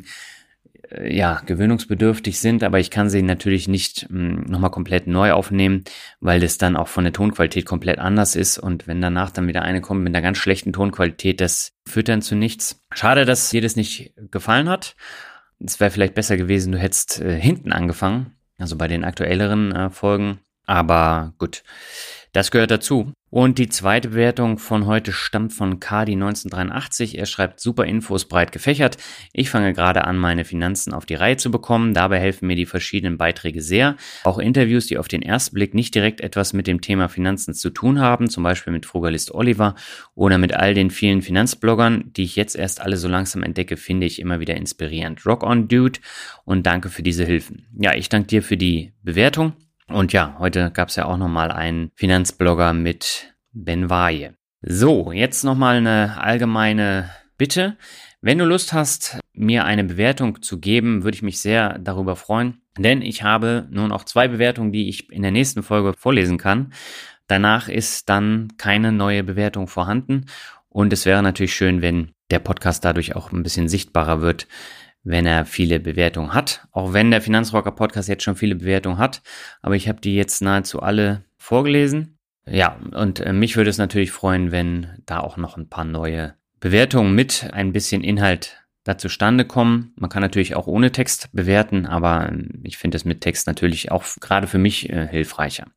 gewöhnungsbedürftig sind, aber ich kann sie natürlich nicht nochmal komplett neu aufnehmen, weil das dann auch von der Tonqualität komplett anders ist und wenn danach dann wieder eine kommt mit einer ganz schlechten Tonqualität, das führt dann zu nichts. Schade, dass dir das nicht gefallen hat. Es wäre vielleicht besser gewesen, du hättest hinten angefangen, also bei den aktuelleren Folgen, aber gut, das gehört dazu. Und die zweite Bewertung von heute stammt von Kadi 1983. Er schreibt: super Infos, breit gefächert. Ich fange gerade an, meine Finanzen auf die Reihe zu bekommen. Dabei helfen mir die verschiedenen Beiträge sehr. Auch Interviews, die auf den ersten Blick nicht direkt etwas mit dem Thema Finanzen zu tun haben, zum Beispiel mit Frugalist Oliver oder mit all den vielen Finanzbloggern, die ich jetzt erst alle so langsam entdecke, finde ich immer wieder inspirierend. Rock on, Dude, und danke für diese Hilfen. Ja, ich danke dir für die Bewertung. Und ja, heute gab es ja auch nochmal einen Finanzblogger mit Ben Vaje. So, jetzt nochmal eine allgemeine Bitte. Wenn du Lust hast, mir eine Bewertung zu geben, würde ich mich sehr darüber freuen. Denn ich habe nun auch 2 Bewertungen, die ich in der nächsten Folge vorlesen kann. Danach ist dann keine neue Bewertung vorhanden. Und es wäre natürlich schön, wenn der Podcast dadurch auch ein bisschen sichtbarer wird, wenn er viele Bewertungen hat. Auch wenn der Finanzrocker Podcast jetzt schon viele Bewertungen hat. Aber ich habe die jetzt nahezu alle vorgelesen. Ja, und mich würde es natürlich freuen, wenn da auch noch ein paar neue Bewertungen mit ein bisschen Inhalt da zustande kommen. Man kann natürlich auch ohne Text bewerten, aber ich finde es mit Text natürlich auch gerade für mich hilfreicher.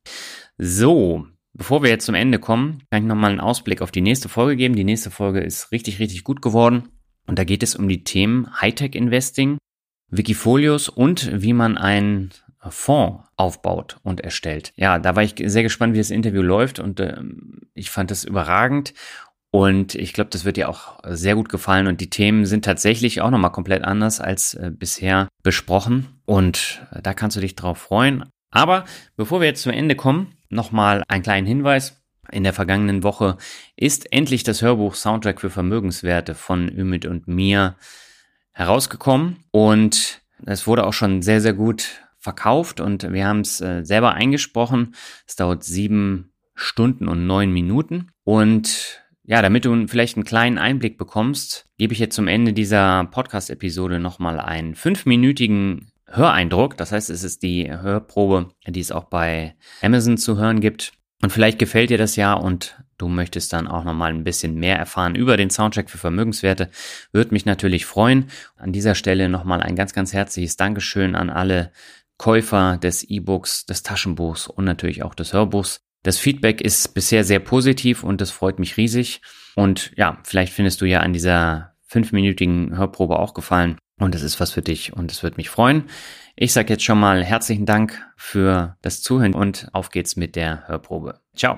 So, bevor wir jetzt zum Ende kommen, kann ich nochmal einen Ausblick auf die nächste Folge geben. Die nächste Folge ist richtig, richtig gut geworden. Und da geht es um die Themen Hightech-Investing, Wikifolios und wie man einen Fonds aufbaut und erstellt. Ja, da war ich sehr gespannt, wie das Interview läuft und ich fand das überragend und ich glaube, das wird dir auch sehr gut gefallen und die Themen sind tatsächlich auch nochmal komplett anders als bisher besprochen und da kannst du dich drauf freuen. Aber bevor wir jetzt zum Ende kommen, nochmal einen kleinen Hinweis. In der vergangenen Woche ist endlich das Hörbuch Soundtrack für Vermögenswerte von Ümit und mir herausgekommen und es wurde auch schon sehr, sehr gut verkauft und wir haben es selber eingesprochen. Es dauert 7 Stunden und 9 Minuten und ja, damit du vielleicht einen kleinen Einblick bekommst, gebe ich jetzt zum Ende dieser Podcast-Episode nochmal einen 5-minütigen Höreindruck. Das heißt, es ist die Hörprobe, die es auch bei Amazon zu hören gibt. Und vielleicht gefällt dir das ja und du möchtest dann auch nochmal ein bisschen mehr erfahren über den Soundtrack für Vermögenswerte. Würde mich natürlich freuen. An dieser Stelle nochmal ein ganz, ganz herzliches Dankeschön an alle Käufer des E-Books, des Taschenbuchs und natürlich auch des Hörbuchs. Das Feedback ist bisher sehr positiv und das freut mich riesig. Und ja, vielleicht findest du ja an dieser 5-minütigen Hörprobe auch gefallen und es ist was für dich und es würde mich freuen. Ich sage jetzt schon mal herzlichen Dank für das Zuhören und auf geht's mit der Hörprobe. Ciao.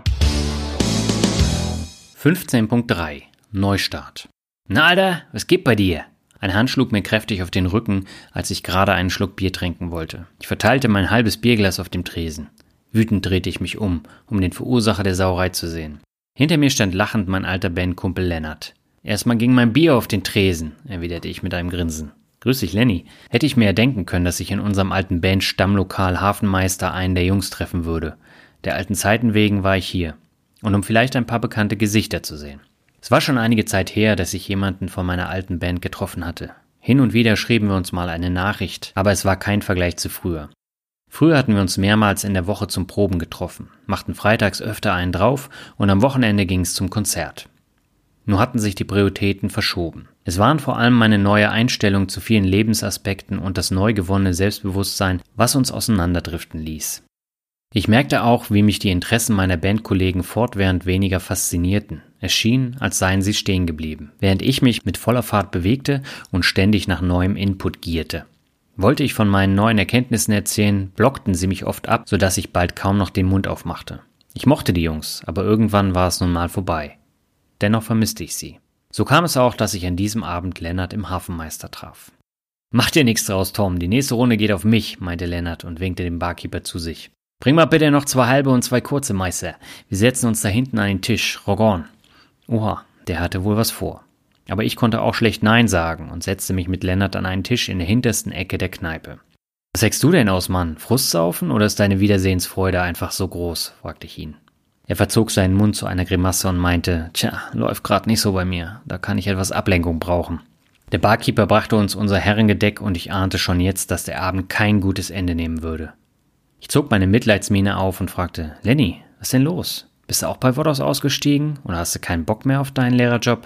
15.3 Neustart. Na Alter, was geht bei dir? Eine Hand schlug mir kräftig auf den Rücken, als ich gerade einen Schluck Bier trinken wollte. Ich verteilte mein halbes Bierglas auf dem Tresen. Wütend drehte ich mich um den Verursacher der Sauerei zu sehen. Hinter mir stand lachend mein alter Bandkumpel Lennart. Erstmal ging mein Bier auf den Tresen, erwiderte ich mit einem Grinsen. Grüß dich, Lenny. Hätte ich mir ja denken können, dass ich in unserem alten Band-Stammlokal Hafenmeister einen der Jungs treffen würde. Der alten Zeiten wegen war ich hier. Und um vielleicht ein paar bekannte Gesichter zu sehen. Es war schon einige Zeit her, dass ich jemanden von meiner alten Band getroffen hatte. Hin und wieder schrieben wir uns mal eine Nachricht, aber es war kein Vergleich zu früher. Früher hatten wir uns mehrmals in der Woche zum Proben getroffen, machten freitags öfter einen drauf und am Wochenende ging es zum Konzert. Nur hatten sich die Prioritäten verschoben. Es waren vor allem meine neue Einstellung zu vielen Lebensaspekten und das neu gewonnene Selbstbewusstsein, was uns auseinanderdriften ließ. Ich merkte auch, wie mich die Interessen meiner Bandkollegen fortwährend weniger faszinierten. Es schien, als seien sie stehen geblieben, während ich mich mit voller Fahrt bewegte und ständig nach neuem Input gierte. Wollte ich von meinen neuen Erkenntnissen erzählen, blockten sie mich oft ab, sodass ich bald kaum noch den Mund aufmachte. Ich mochte die Jungs, aber irgendwann war es nun mal vorbei. Dennoch vermisste ich sie. So kam es auch, dass ich an diesem Abend Lennart im Hafenmeister traf. »Mach dir nichts draus, Tom, die nächste Runde geht auf mich«, meinte Lennart und winkte dem Barkeeper zu sich. »Bring mal bitte noch 2 halbe und 2 kurze, Meister. Wir setzen uns da hinten an den Tisch. Rogorn.« Oha, der hatte wohl was vor. Aber ich konnte auch schlecht Nein sagen und setzte mich mit Lennart an einen Tisch in der hintersten Ecke der Kneipe. »Was heckst du denn aus, Mann? Frustsaufen oder ist deine Wiedersehensfreude einfach so groß?« fragte ich ihn. Er verzog seinen Mund zu einer Grimasse und meinte, »Tja, läuft grad nicht so bei mir. Da kann ich etwas Ablenkung brauchen.« Der Barkeeper brachte uns unser Herrengedeck und ich ahnte schon jetzt, dass der Abend kein gutes Ende nehmen würde. Ich zog meine Mitleidsmiene auf und fragte, »Lenny, was ist denn los? Bist du auch bei Wodos ausgestiegen oder hast du keinen Bock mehr auf deinen Lehrerjob?«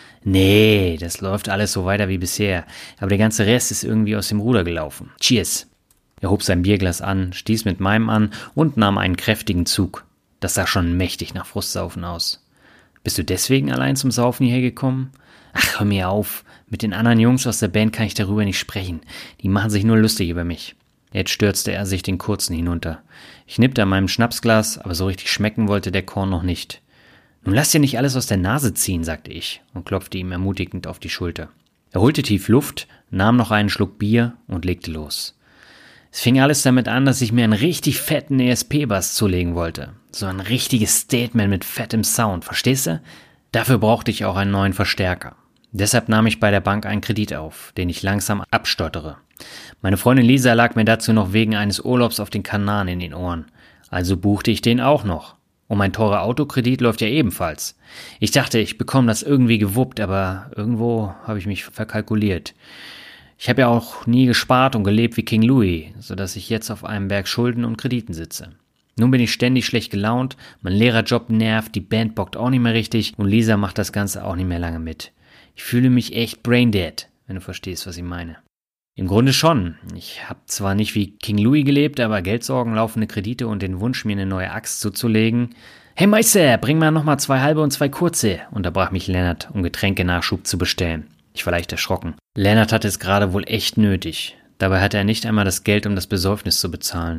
»Nee, das läuft alles so weiter wie bisher, aber der ganze Rest ist irgendwie aus dem Ruder gelaufen. Cheers!« Er hob sein Bierglas an, stieß mit meinem an und nahm einen kräftigen Zug. Das sah schon mächtig nach Frustsaufen aus. »Bist du deswegen allein zum Saufen hierher gekommen?« »Ach, hör mir auf. Mit den anderen Jungs aus der Band kann ich darüber nicht sprechen. Die machen sich nur lustig über mich.« Jetzt stürzte er sich den kurzen hinunter. Ich nippte an meinem Schnapsglas, aber so richtig schmecken wollte der Korn noch nicht. »Nun lass dir nicht alles aus der Nase ziehen«, sagte ich und klopfte ihm ermutigend auf die Schulter. Er holte tief Luft, nahm noch einen Schluck Bier und legte los. Es fing alles damit an, dass ich mir einen richtig fetten ESP-Bass zulegen wollte. So ein richtiges Statement mit fettem Sound, verstehst du? Dafür brauchte ich auch einen neuen Verstärker. Deshalb nahm ich bei der Bank einen Kredit auf, den ich langsam abstottere. Meine Freundin Lisa lag mir dazu noch wegen eines Urlaubs auf den Kanaren in den Ohren. Also buchte ich den auch noch. Und mein teurer Autokredit läuft ja ebenfalls. Ich dachte, ich bekomme das irgendwie gewuppt, aber irgendwo habe ich mich verkalkuliert. Ich habe ja auch nie gespart und gelebt wie King Louis, sodass ich jetzt auf einem Berg Schulden und Krediten sitze. Nun bin ich ständig schlecht gelaunt, mein Lehrerjob nervt, die Band bockt auch nicht mehr richtig und Lisa macht das Ganze auch nicht mehr lange mit. Ich fühle mich echt braindead, wenn du verstehst, was ich meine. Im Grunde schon. Ich habe zwar nicht wie King Louis gelebt, aber Geldsorgen, laufende Kredite und den Wunsch, mir eine neue Axt zuzulegen. »Hey Meister, bring mal nochmal 2 halbe und 2 kurze«, unterbrach mich Lennart, um Getränkenachschub zu bestellen. Ich war leicht erschrocken. Lennart hatte es gerade wohl echt nötig. Dabei hatte er nicht einmal das Geld, um das Besäufnis zu bezahlen.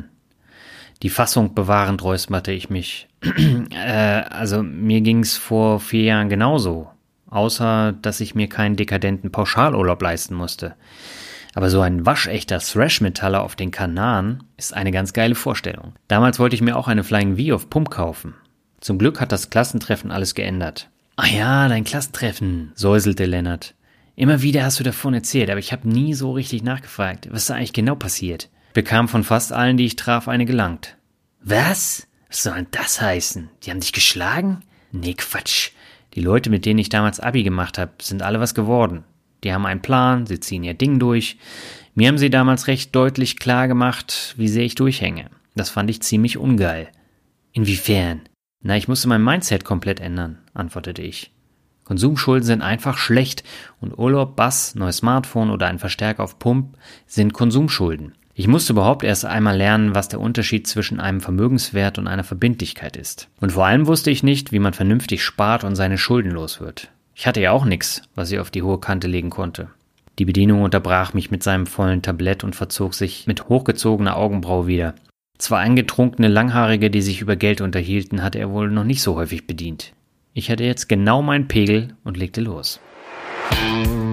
Die Fassung bewahrend räusperte ich mich. Also mir ging's vor 4 Jahren genauso. Außer, dass ich mir keinen dekadenten Pauschalurlaub leisten musste. Aber so ein waschechter Thrash-Metaller auf den Kanaren ist eine ganz geile Vorstellung. Damals wollte ich mir auch eine Flying V auf Pump kaufen. Zum Glück hat das Klassentreffen alles geändert. »Ach ja, dein Klassentreffen«, säuselte Lennart. »Immer wieder hast du davon erzählt, aber ich habe nie so richtig nachgefragt, was da eigentlich genau passiert.« Ich bekam von fast allen, die ich traf, eine gelangt. »Was? Was soll denn das heißen? Die haben dich geschlagen?« »Nee, Quatsch. Die Leute, mit denen ich damals Abi gemacht habe, sind alle was geworden. Die haben einen Plan, sie ziehen ihr Ding durch. Mir haben sie damals recht deutlich klar gemacht, wie sehr ich durchhänge. Das fand ich ziemlich ungeil.« »Inwiefern?« »Na, ich musste mein Mindset komplett ändern«, antwortete ich. Konsumschulden sind einfach schlecht und Urlaub, Bass, neues Smartphone oder ein Verstärker auf Pump sind Konsumschulden. Ich musste überhaupt erst einmal lernen, was der Unterschied zwischen einem Vermögenswert und einer Verbindlichkeit ist. Und vor allem wusste ich nicht, wie man vernünftig spart und seine Schulden los wird. Ich hatte ja auch nichts, was ich auf die hohe Kante legen konnte. Die Bedienung unterbrach mich mit seinem vollen Tablett und verzog sich mit hochgezogener Augenbraue wieder. Zwei angetrunkene Langhaarige, die sich über Geld unterhielten, hatte er wohl noch nicht so häufig bedient. Ich hatte jetzt genau meinen Pegel und legte los.